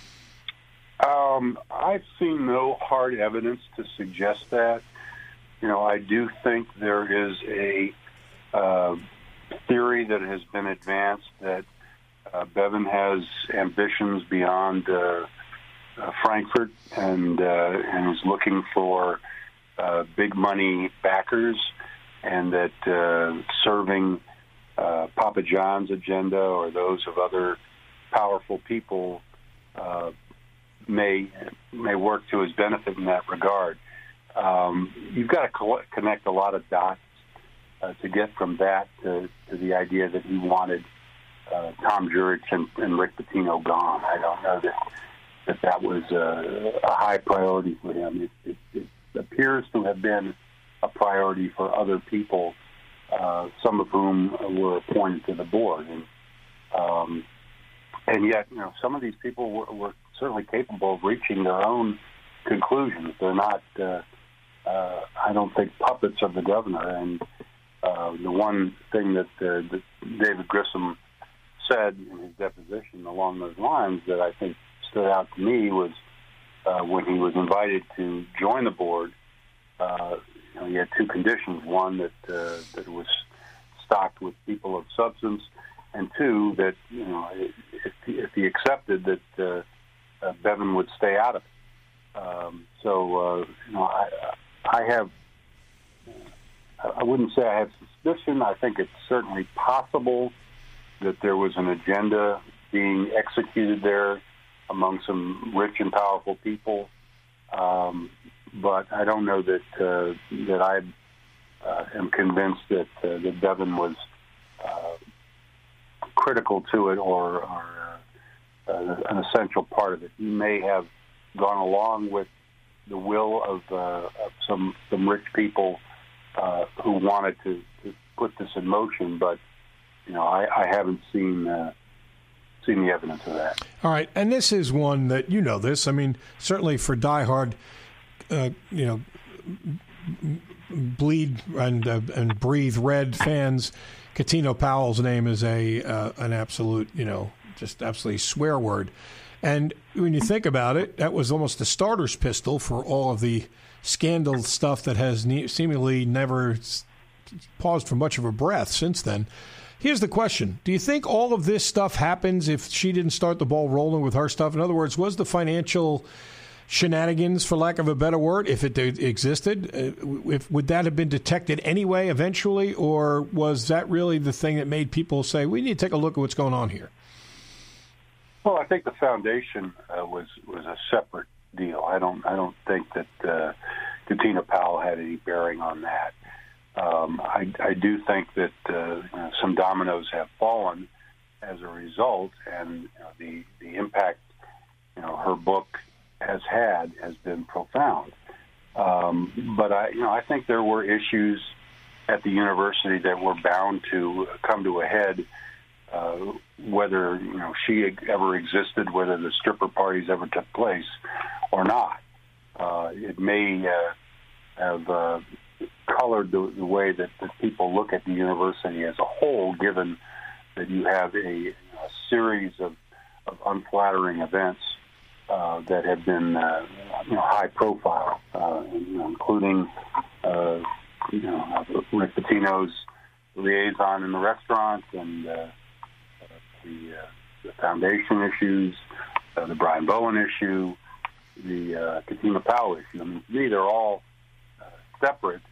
S8: I've seen no hard evidence to suggest that. I do think there is a theory that has been advanced that Bevin has ambitions beyond Frankfurt and is looking for big money backers, and that serving Papa John's agenda or those of other powerful people may work to his benefit in that regard. You've got to connect a lot of dots to get from that to the idea that he wanted Tom Jurich and Rick Pitino gone. I don't know that was a high priority for him. It appears to have been a priority for other people, some of whom were appointed to the board. And yet, some of these people were certainly capable of reaching their own conclusions. They're not, I don't think, puppets of the governor. And the one thing that David Grissom said in his deposition along those lines that I think stood out to me was when he was invited to join the board. He had two conditions: one, that it was stocked with people of substance, and two, that if he accepted that Bevin would stay out of it. I wouldn't say I have suspicion. I think it's certainly possible that there was an agenda being executed there among some rich and powerful people. But I don't know that I am convinced that Bevin was critical to it or an essential part of it. He may have gone along with the will of some rich people who wanted to put this in motion, but I haven't seen the evidence of that.
S4: All right, and this is one that this. I mean, certainly for diehard, bleed and breathe red fans, Catino Powell's name is an absolute, just absolutely swear word. And when you think about it, that was almost a starter's pistol for all of the scandal stuff that has seemingly never paused for much of a breath since then. Here's the question. Do you think all of this stuff happens if she didn't start the ball rolling with her stuff? In other words, was the financial shenanigans, for lack of a better word, if it existed, would that have been detected anyway eventually, or was that really the thing that made people say, we need to take a look at what's going on here?
S8: Well, I think the foundation was a separate deal. I don't think that Catino Powell had any bearing on that. I do think that some dominoes have fallen as a result, and the impact her book has been profound. But I think there were issues at the university that were bound to come to a head, whether she ever existed, whether the stripper parties ever took place or not. It may have colored the way that people look at the university as a whole, given that you have a series of unflattering events that have been high profile, including Rick Pitino's liaison in the restaurant and the foundation issues, the Brian Bowen issue, the Catino Powell issue. I mean, to me, they're all separate.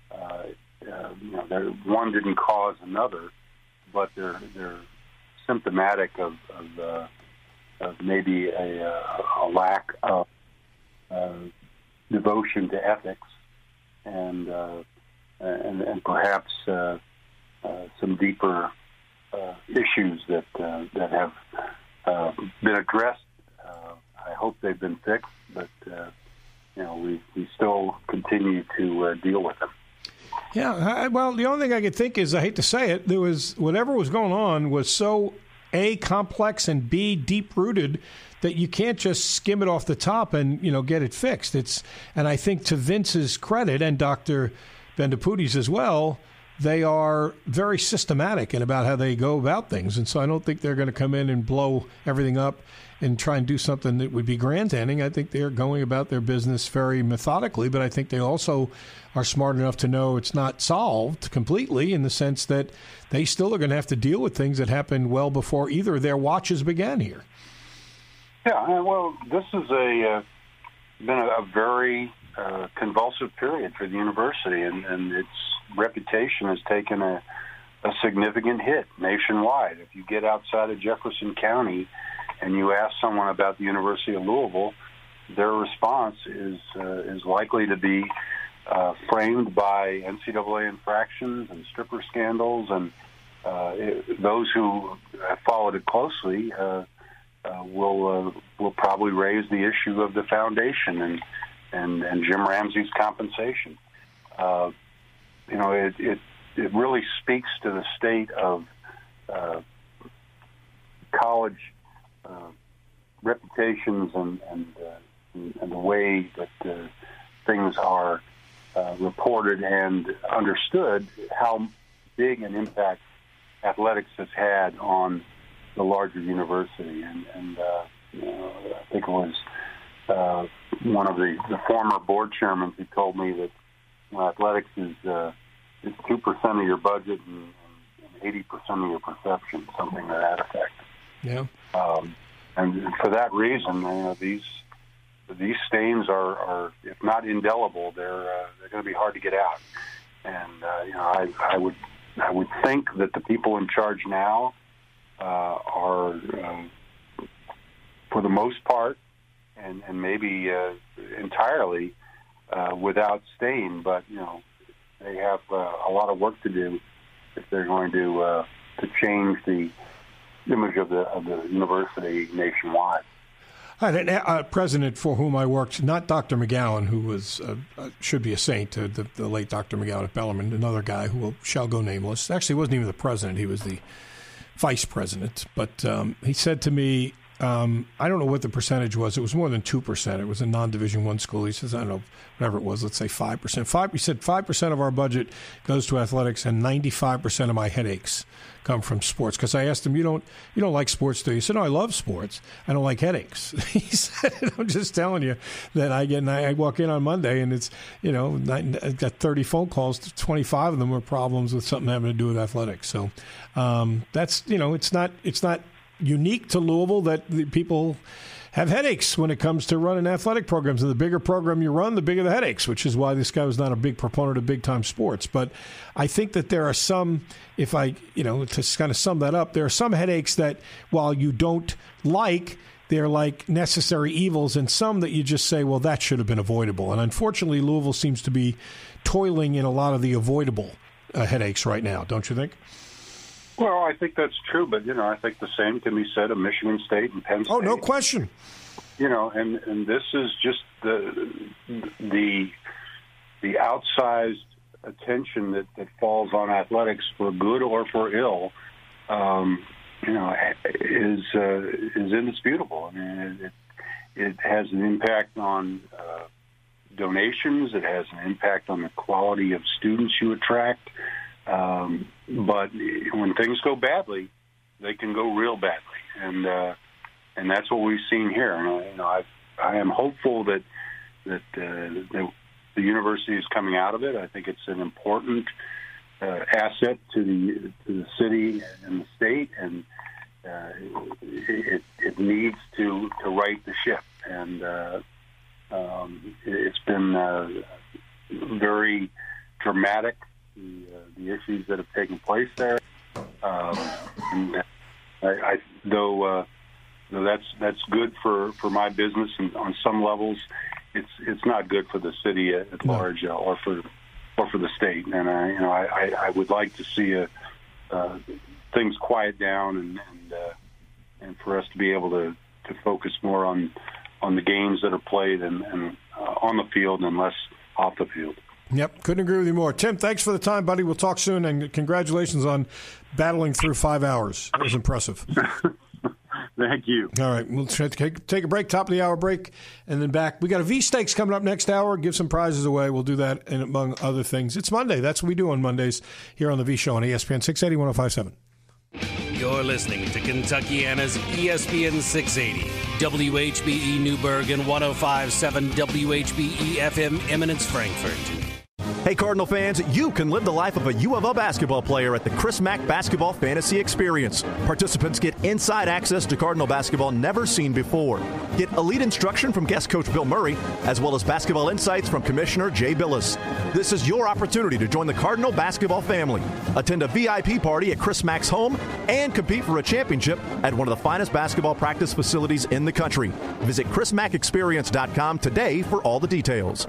S8: One didn't cause another, but they're symptomatic of maybe a lack of devotion to ethics and perhaps some deeper issues that have been addressed. I hope they've been fixed, but we still continue to deal with them.
S4: Yeah, well, the only thing I could think is, I hate to say it, there was whatever was going on was so A, complex, and B, deep-rooted that you can't just skim it off the top and get it fixed. And I think to Vince's credit and Dr. Bendapudis as well, they are very systematic in about how they go about things. And so I don't think they're going to come in and blow everything up and try and do something that would be grandstanding. I think they're going about their business very methodically, but I think they also are smart enough to know it's not solved completely, in the sense that they still are going to have to deal with things that happened well before either of their watches began here.
S8: Yeah, well, this has been a very convulsive period for the university, and its reputation has taken a significant hit nationwide. If you get outside of Jefferson County and you ask someone about the University of Louisville, their response is likely to be framed by NCAA infractions and stripper scandals, and those who have followed it closely will probably raise the issue of the foundation and Jim Ramsey's compensation. It really speaks to the state of college reputations and the way that things are reported and understood, how big an impact athletics has had on larger university. And I think it was one of the former board chairmen who told me that athletics is 2% of your budget and 80% of your perception, something to that effect.
S4: Yeah.
S8: And for that reason, these stains are, if not indelible, they're going to be hard to get out. And I would think that the people in charge now are, for the most part, and maybe entirely without stain, but they have a lot of work to do if they're going to change the image of the university nationwide.
S4: I had a president for whom I worked, not Dr. McGowan, who was should be a saint, the late Dr. McGowan at Bellarmine, another guy who shall go nameless. Actually, he wasn't even the president; he was the vice president. But he said to me, I don't know what the percentage was. It was more than 2%. It was a non-Division I school. He says, I don't know, whatever it was, let's say 5%. He said 5% of our budget goes to athletics, and 95% of my headaches come from sports. Because I asked him, you don't like sports, do you? He said, no, I love sports. I don't like headaches. He said, I'm just telling you that I walk in on Monday, and it's, I've got 30 phone calls, 25 of them were problems with something having to do with athletics. So that's, it's not unique to Louisville that the people have headaches when it comes to running athletic programs. And the bigger program you run, the bigger the headaches, which is why this guy was not a big proponent of big-time sports. But I think that there are some, to kind of sum that up, there are some headaches that, while you don't like, they're like necessary evils, and some that you just say, well, that should have been avoidable. And unfortunately, Louisville seems to be toiling in a lot of the avoidable headaches right now, don't you think?
S8: Well, I think that's true, but I think the same can be said of Michigan State and Penn State.
S4: Oh, no question.
S8: And this is just the outsized attention that falls on athletics, for good or for ill, is indisputable. I mean, it has an impact on donations. It has an impact on the quality of students you attract. But when things go badly, they can go real badly, and that's what we've seen here. And I am hopeful that the university is coming out of it. I think it's an important asset to the city and the state, and it needs to right the ship. And it's been very dramatic. The issues that have taken place there, and though that's good for my business, and on some levels, it's not good for the city at large, or for the state. And I would like to see things quiet down, and for us to be able to focus more on the games that are played and on the field and less off the field.
S4: Yep, couldn't agree with you more. Tim, thanks for the time, buddy. We'll talk soon, and congratulations on battling through 5 hours. It was impressive.
S8: Thank you.
S4: All right, we'll take a break, top of the hour break, and then back. We got a V-Stakes coming up next hour. Give some prizes away. We'll do that, and among other things. It's Monday. That's what we do on Mondays here on the V Show on ESPN 680 1057.
S3: You're listening to Kentuckiana's ESPN 680, WHBE Newburgh and 1057 WHBE FM Eminence Frankfort.
S9: Hey, Cardinal fans, you can live the life of a U of L basketball player at the Chris Mack Basketball Fantasy Experience. Participants get inside access to Cardinal basketball never seen before. Get elite instruction from guest coach Bill Murray, as well as basketball insights from Commissioner Jay Billis. This is your opportunity to join the Cardinal basketball family. Attend a VIP party at Chris Mack's home and compete for a championship at one of the finest basketball practice facilities in the country. Visit ChrisMackExperience.com today for all the details.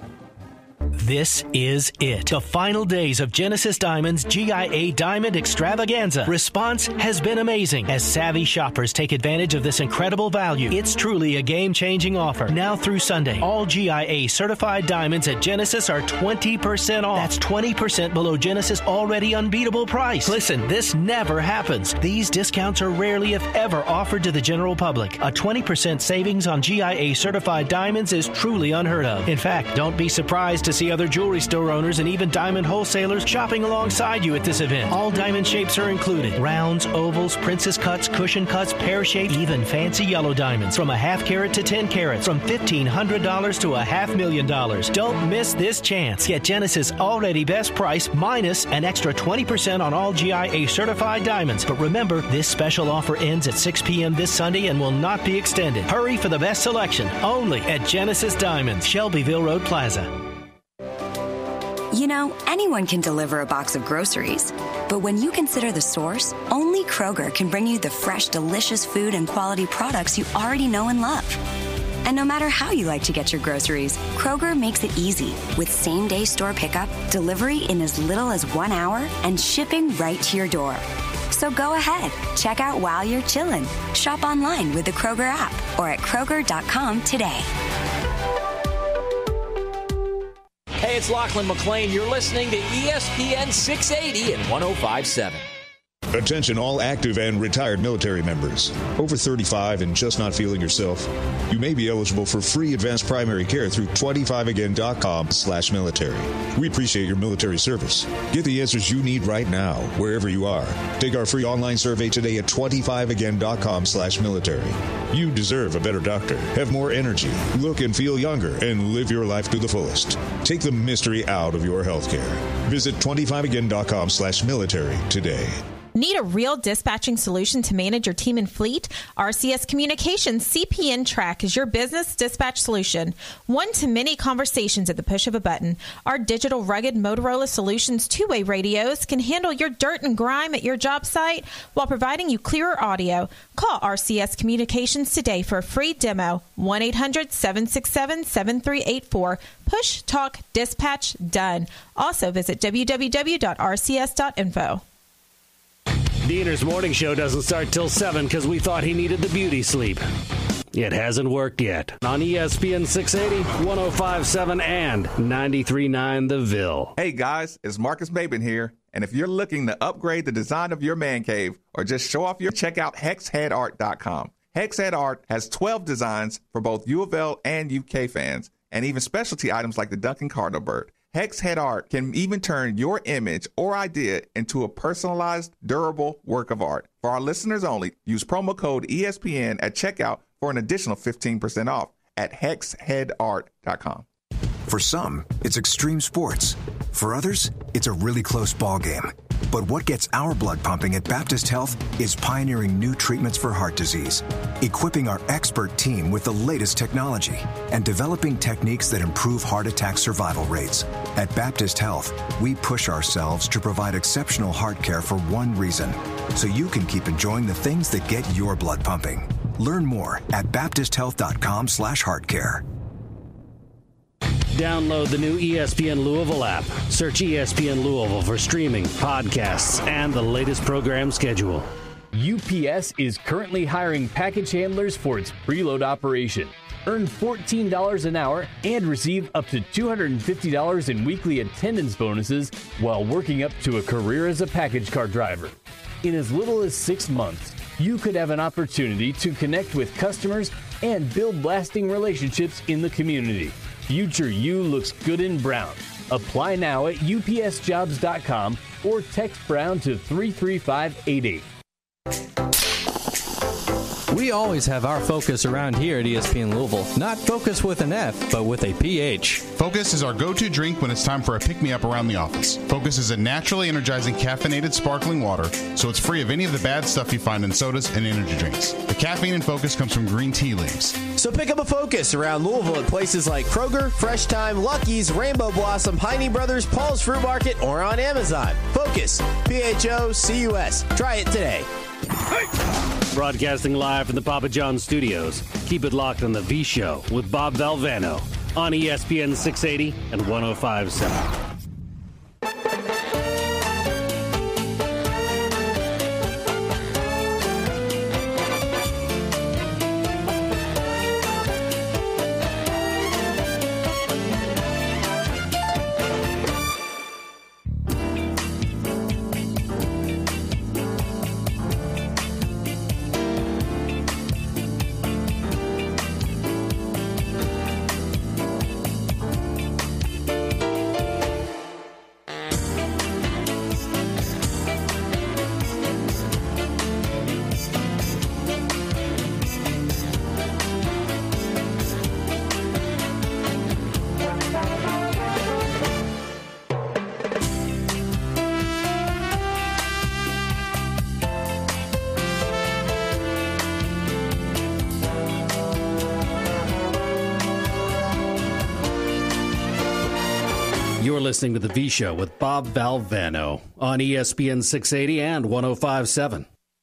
S10: This is it. The final days of Genesis Diamond's GIA Diamond Extravaganza. Response has been amazing as savvy shoppers take advantage of this incredible value. It's truly a game-changing offer. Now through Sunday, all GIA certified diamonds at Genesis are 20% off. That's 20% below Genesis' already unbeatable price. Listen, this never happens. These discounts are rarely, if ever, offered to the general public. A 20% savings on GIA certified diamonds is truly unheard of. In fact, don't be surprised to see a other jewelry store owners and even diamond wholesalers shopping alongside you at this event. All diamond shapes are included. Rounds, ovals, princess cuts, cushion cuts, pear shaped, even fancy yellow diamonds. From a half carat to 10 carats, from $1,500 to $500,000. Don't miss this chance. Get Genesis already best price minus an extra 20% on all GIA certified diamonds. But remember, this special offer ends at 6 p.m. this Sunday and will not be extended. Hurry for the best selection only at Genesis Diamonds, Shelbyville Road Plaza.
S11: You know, anyone can deliver a box of groceries. But when you consider the source, only Kroger can bring you the fresh, delicious food and quality products you already know and love. And no matter how you like to get your groceries, Kroger makes it easy with same-day store pickup, delivery in as little as 1 hour, and shipping right to your door. So go ahead, check out while you're chillin'. Shop online with the Kroger app or at Kroger.com today.
S12: Hey, it's Lachlan McLean. You're listening to ESPN 680 and 105.7.
S13: Attention all active and retired military members. Over 35 and just not feeling yourself? You may be eligible for free advanced primary care through 25again.com/military. We appreciate your military service. Get the answers you need right now, wherever you are. Take our free online survey today at 25again.com/military. You deserve a better doctor, have more energy, look and feel younger, and live your life to the fullest. Take the mystery out of your healthcare. Visit 25again.com/military today.
S14: Need a real dispatching solution to manage your team and fleet? RCS Communications CPN Track is your business dispatch solution. One-to-many conversations at the push of a button. Our digital rugged Motorola Solutions two-way radios can handle your dirt and grime at your job site while providing you clearer audio. Call RCS Communications today for a free demo. 1-800-767-7384. Push, talk, dispatch, done. Also visit www.rcs.info.
S3: Diener's morning show doesn't start till 7 because we thought he needed the beauty sleep. It hasn't worked yet. On ESPN 680, 105.7, and 93.9 The Ville.
S15: Hey guys, it's Marcus Maben here. And if you're looking to upgrade the design of your man cave or just show off check out hexheadart.com. Hexhead Art has 12 designs for both U of L and UK fans, and even specialty items like the Duncan Cardinal bird. Hexhead Art can even turn your image or idea into a personalized, durable work of art. For our listeners only, use promo code ESPN at checkout for an additional 15% off at hexheadart.com.
S16: For some, it's extreme sports. For others, it's a really close ball game. But what gets our blood pumping at Baptist Health is pioneering new treatments for heart disease, equipping our expert team with the latest technology, and developing techniques that improve heart attack survival rates. At Baptist Health, we push ourselves to provide exceptional heart care for one reason, so you can keep enjoying the things that get your blood pumping. Learn more at baptisthealth.com/heartcare.
S3: Download the new ESPN Louisville app. Search ESPN Louisville for streaming, podcasts, and the latest program schedule.
S1: UPS is currently hiring package handlers for its preload operation. Earn $14 an hour and receive up to $250 in weekly attendance bonuses while working up to a career as a package car driver. In as little as 6 months, you could have an opportunity to connect with customers and build lasting relationships in the community. Future you looks good in brown. Apply now at upsjobs.com or text Brown to 33588.
S2: We always have our focus around here at ESPN Louisville. Not focus with an F, but with a PH.
S17: Focus is our go-to drink when it's time for a pick-me-up around the office. Focus is a naturally energizing caffeinated sparkling water, so it's free of any of the bad stuff you find in sodas and energy drinks. The caffeine in Focus comes from green tea leaves.
S18: So pick up a Focus around Louisville at places like Kroger, Fresh Time, Lucky's, Rainbow Blossom, Heine Brothers, Paul's Fruit Market, or on Amazon. Focus. PHOCUS. Try it today.
S3: Broadcasting live from the Papa John Studios. Keep it locked on The V Show with Bob Valvano on ESPN 680 and 105.7. You're listening to The V Show with Bob Valvano on ESPN 680 and 105.7.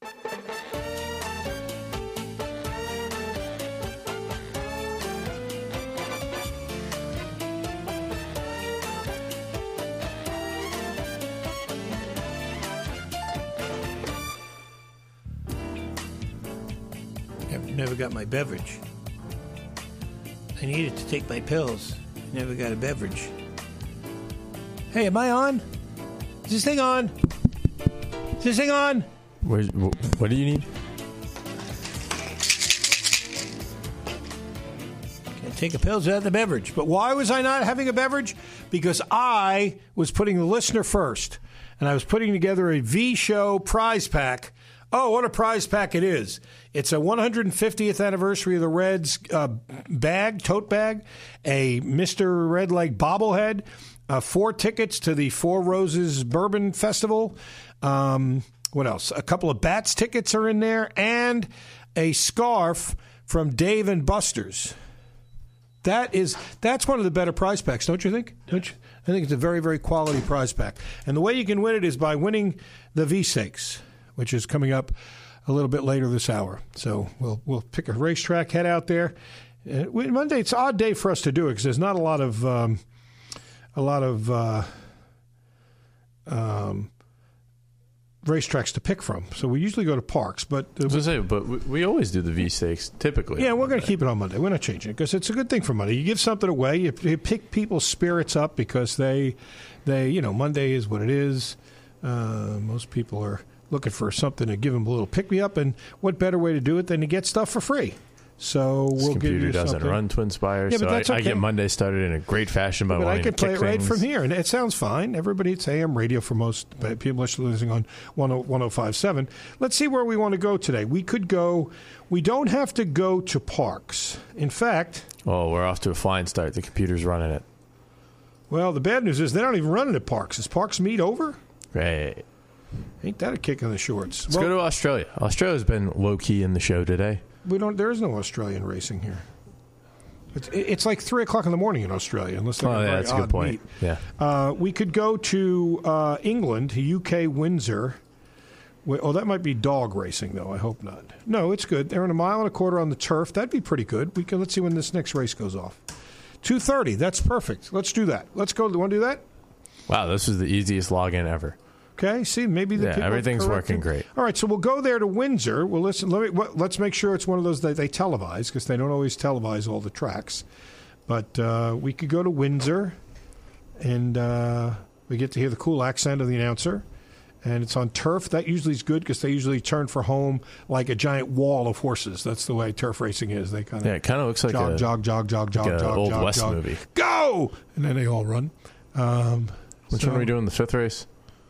S4: Never got my beverage. I needed to take my pills. Never got a beverage. Hey, am I on? Is this thing on? Is this thing on?
S5: What do you need?
S4: Can't take a pills without the beverage. But why was I not having a beverage? Because I was putting the listener first. And I was putting together a V-Show prize pack. Oh, what a prize pack it is. It's a 150th anniversary of the Reds tote bag, a Mr. Red Leg bobblehead, 4 tickets to the Four Roses Bourbon Festival. What else? A couple of Bats tickets are in there, and a scarf from Dave and Buster's. That's one of the better prize packs, don't you think? Don't you? I think it's a very, very quality prize pack. And the way you can win it is by winning the V-Stakes, which is coming up a little bit later this hour. So we'll pick a racetrack, head out there. Monday, it's an odd day for us to do it because there's not a lot of racetracks to pick from. So we usually go to parks. But
S5: we always do the V-Stakes typically.
S4: Yeah, we're going to keep it on Monday. We're not changing it because it's a good thing for Monday. You give something away. You pick people's spirits up because they Monday is what it is. Most people are looking for something to give them a little pick-me-up, and what better way to do it than to get stuff for free? So we'll give you something.
S5: This computer doesn't run TwinSpire,
S4: yeah,
S5: so I get Monday started in a great fashion by wanting to kick things.
S4: I can play it right from here, and it sounds fine. It's AM radio for most people listening on 105.7. Let's see where we want to go today. We don't have to go to parks. In fact...
S5: Oh, we're off to a flying start. The computer's running it.
S4: Well, the bad news is they don't even run it at parks. Is Parks Meet over?
S5: Right.
S4: Ain't that a kick in the shorts?
S5: Let's go to Australia. Australia's been low-key in the show today.
S4: There is no Australian racing here. It's like 3 o'clock in the morning in Australia, unless they're
S5: that's a good point.
S4: Meet. Yeah. We could go to England, to UK Windsor. That might be dog racing, though. I hope not. No, it's good. They're in 1.25 miles on the turf. That'd be pretty good. Let's see when this next race goes off. 2:30. That's perfect. Let's do that. Let's go. Want to do that?
S5: Wow, this is the easiest login ever.
S4: Okay, see, maybe the people
S5: everything's working great.
S4: All right, so we'll go there to Windsor. Well, listen, let's make sure it's one of those that they televise, because they don't always televise all the tracks. But we could go to Windsor, and we get to hear the cool accent of the announcer. And it's on turf. That usually is good because they usually turn for home like a giant wall of horses. That's the way turf racing is. They kind of
S5: it kind of looks like
S4: jog,
S5: Old West movie.
S4: Go! And then they all run.
S5: Which one are we doing? The 5th race?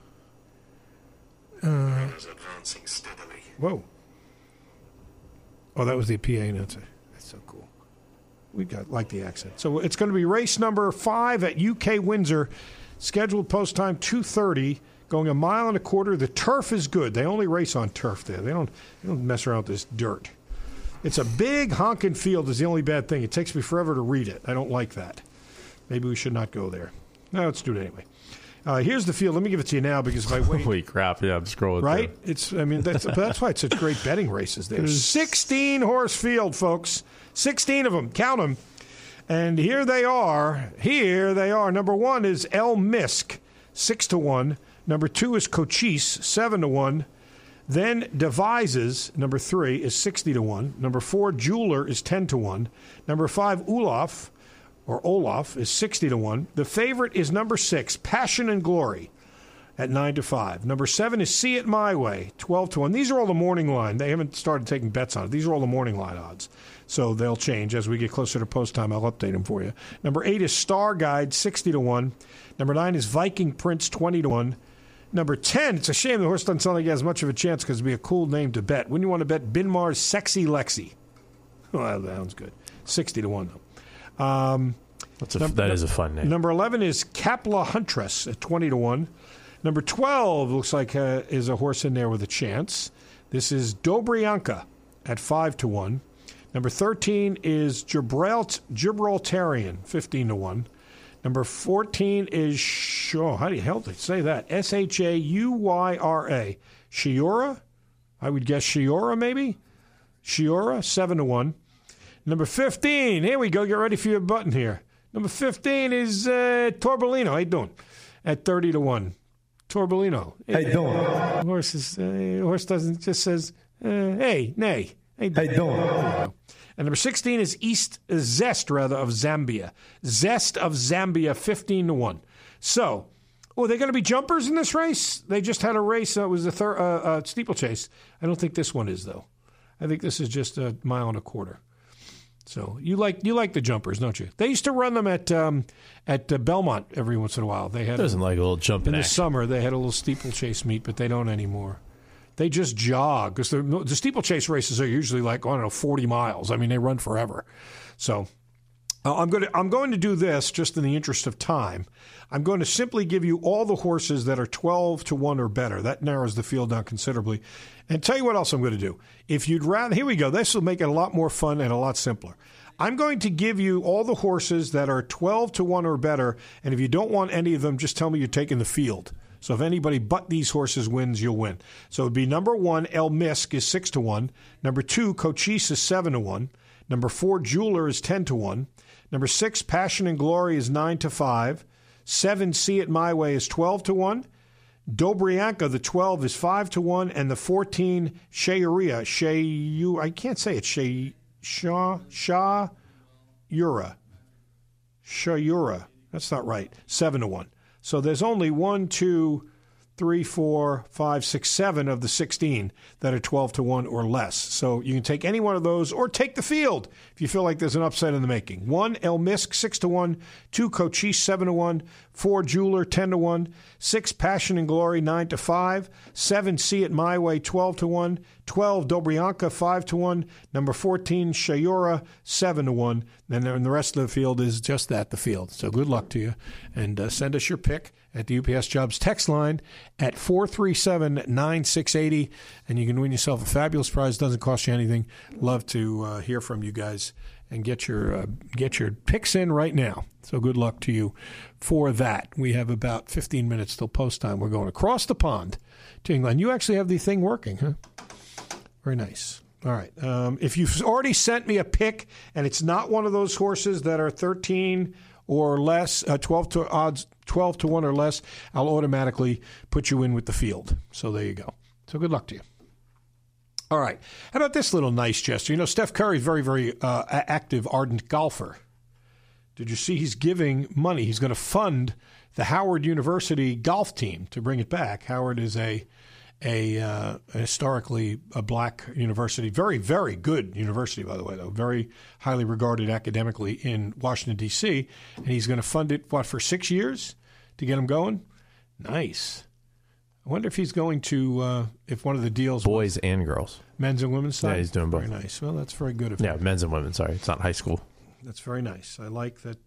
S4: Advancing steadily. Whoa. Oh, that was the PA announcer. That's so cool. We like the accent. So it's going to be race number 5 at UK Windsor. Scheduled post time 2:30. Going 1.25 miles. The turf is good. They only race on turf there. They don't mess around with this dirt. It's a big honking field is the only bad thing. It takes me forever to read it. I don't like that. Maybe we should not go there. No, let's do it anyway. Here's the field. Let me give it to you now because if I wait...
S5: Holy crap, yeah, I'm scrolling
S4: right?
S5: through.
S4: That's why it's such great betting races there. 16-horse field, folks. 16 of them. Count them. And here they are. Number 1 is El Misk, 6-1. Number 2 is Cochise, 7-1. Then Devises, number 3, is 60-1. Number 4, Jeweler, is 10-1. Number 5, Olaf is 60-1. The favorite is number 6, Passion and Glory, at 9-5. Number 7 is See It My Way, 12-1. These are all the morning line. They haven't started taking bets on it. These are all the morning line odds. So they'll change. As we get closer to post time, I'll update them for you. Number 8 is Star Guide, 60-1. Number 9 is Viking Prince, 20-1. Number 10, it's a shame the horse doesn't sound like he has much of a chance because it'd be a cool name to bet. Wouldn't you want to bet Binmar's Sexy Lexi? Oh, that sounds good. 60-1, though.
S5: That is a fun name.
S4: Number 11 is Kapla Huntress at 20-1. Number 12 looks like is a horse in there with a chance. This is Dobrianka at 5-1. Number 13 is Gibraltarian, 15-1. Number 14 is how do you hell say that? Shayura. Shiora? I would guess Shiora, maybe? Shiora, 7-1. Number 15, here we go. Get ready for your button here. Number 15 is Torbolino. How you doing? At 30-1. Torbolino.
S19: How you doing?
S4: Horse doesn't, just says, hey, nay. How you doing? And number 16 is Zest of Zambia. Zest of Zambia, 15-1. So, they're going to be jumpers in this race? They just had a race. It was a steeplechase. I don't think this one is, though. I think this is just a mile and a quarter. So you like the jumpers, don't you? They used to run them at Belmont every once in a while. They had
S5: doesn't like a little jump
S4: in the
S5: action.
S4: Summer. They had a little steeplechase meet, but they don't anymore. They just jog because the steeplechase races are usually like 40 miles. I mean, they run forever. So I'm going to do this just in the interest of time. I'm going to simply give you all the horses that are 12-1 or better. That narrows the field down considerably. And tell you what else I'm going to do. If you'd rather, here we go. This will make it a lot more fun and a lot simpler. I'm going to give you all the horses that are 12-1 or better. And if you don't want any of them, just tell me you're taking the field. So if anybody but these horses wins, you'll win. So it would be number 1, El Misk is 6-1. Number 2, Cochise is 7-1. Number 4, Jeweler is 10-1. Number 6, Passion and Glory is 9-5. 7, See It My Way is 12-1. Dobrianka, the 12, is 5-1, and the 14, Shayura. I can't say it. Shayura. That's not right. 7-1. So there's only 1, 2, 3, 4, 5, 6, 7 of the 16 that are 12-1 or less. So you can take any one of those or take the field if you feel like there's an upset in the making. 1, El Misk, 6-1. 2, Cochise, 7-1. 4, Jeweler, 10-1. 6, Passion and Glory, 9-5. 7, See It My Way, 12-1. 12, Dobrianka, 5-1. Number 14, Shayura, 7-1. And the rest of the field is just that, the field. So good luck to you. And send us your pick at the UPS Jobs text line at 437-9680. And you can win yourself a fabulous prize. Doesn't cost you anything. Love to hear from you guys and get your picks in right now. So good luck to you for that. We have about 15 minutes till post time. We're going across the pond to England. You actually have the thing working, huh? Very nice. All right. If you've already sent me a pick and it's not one of those horses that are 13 or less, 12-1 or less, I'll automatically put you in with the field. So there you go. So good luck to you. All right. How about this little nice gesture? You know, Steph Curry is very, very active, ardent golfer. Did you see he's giving money? He's going to fund the Howard University golf team to bring it back. Howard is a historically a black university, very, very good university, by the way, though, very highly regarded academically in Washington, D.C., and he's going to fund it, for 6 years to get him going? Nice. I wonder if he's going to, if one of the deals...
S5: Boys and girls.
S4: Men's and women's side?
S5: Yeah, he's doing both.
S4: Very nice. Well, that's very good of him.
S5: Yeah, men's and women's, sorry. It's not high school.
S4: That's very nice. I like that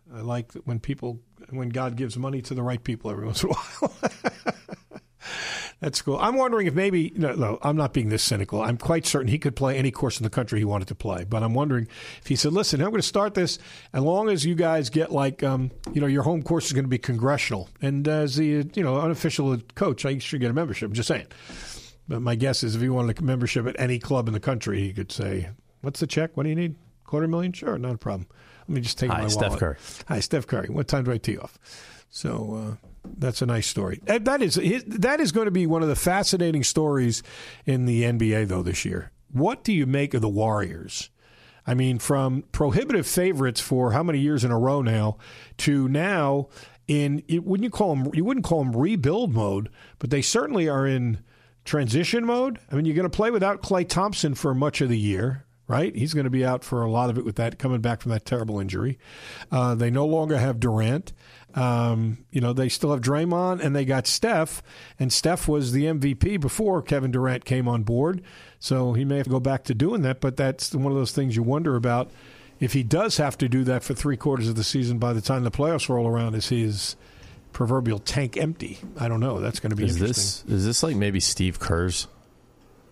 S4: when God gives money to the right people every once in a while. That's cool. I'm wondering if maybe, no, I'm not being this cynical. I'm quite certain he could play any course in the country he wanted to play. But I'm wondering if he said, listen, I'm going to start this as long as you guys get your home course is going to be congressional. And as the, unofficial coach, I should get a membership. I'm just saying. But my guess is if he wanted a membership at any club in the country, he could say, what's the check? What do you need? $250,000? Sure, not a problem. Let me just take my wallet.
S5: Steph Curry.
S4: Hi, Steph Curry. What time do I tee off? So that's a nice story. That is going to be one of the fascinating stories in the NBA, though, this year. What do you make of the Warriors? I mean, from prohibitive favorites for how many years in a row now to now you wouldn't call them rebuild mode, but they certainly are in transition mode. I mean, you're going to play without Klay Thompson for much of the year. Right? He's going to be out for a lot of it with that, coming back from that terrible injury. They no longer have Durant. They still have Draymond, and they got Steph. And Steph was the MVP before Kevin Durant came on board. So he may have to go back to doing that. But that's one of those things you wonder about. If he does have to do that for 3/4 of the season, by the time the playoffs roll around, is his proverbial tank empty? I don't know. That's going to be interesting.
S5: Is this like maybe Steve Kerr's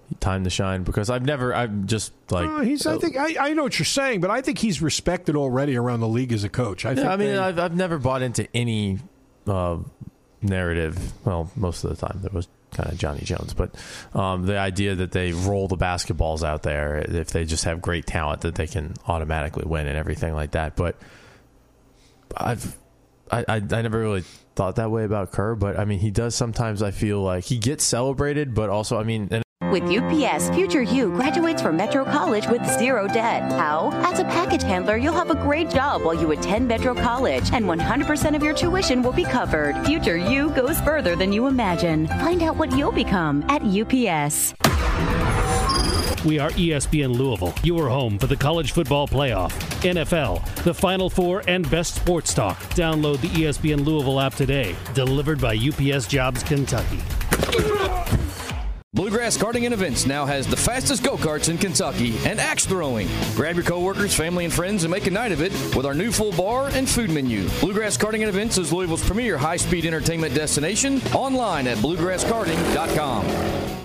S5: time to shine? Because I'm just like
S4: I know what you're saying, but I think he's respected already around the league as a coach.
S5: I've never bought into any narrative. Well, most of the time there was kind of Johnny Jones, but the idea that they roll the basketballs out there if they just have great talent that they can automatically win and everything like that. But I never really thought that way about Kerr, but I mean, he does sometimes. I feel like he gets celebrated, but also, I mean.
S19: With UPS, future you graduates from Metro College with zero debt. How? As a package handler, you'll have a great job while you attend Metro College, and 100% of your tuition will be covered. Future you goes further than you imagine. Find out what you'll become at UPS.
S20: We are ESPN Louisville, your home for the college football playoff, NFL, the Final Four, and best sports talk. Download the ESPN Louisville app today. Delivered by UPS Jobs Kentucky.
S2: Bluegrass Karting and Events now has the fastest go-karts in Kentucky and axe throwing. Grab your coworkers, family, and friends and make a night of it with our new full bar and food menu. Bluegrass Karting and Events is Louisville's premier high-speed entertainment destination. Online at bluegrasskarting.com.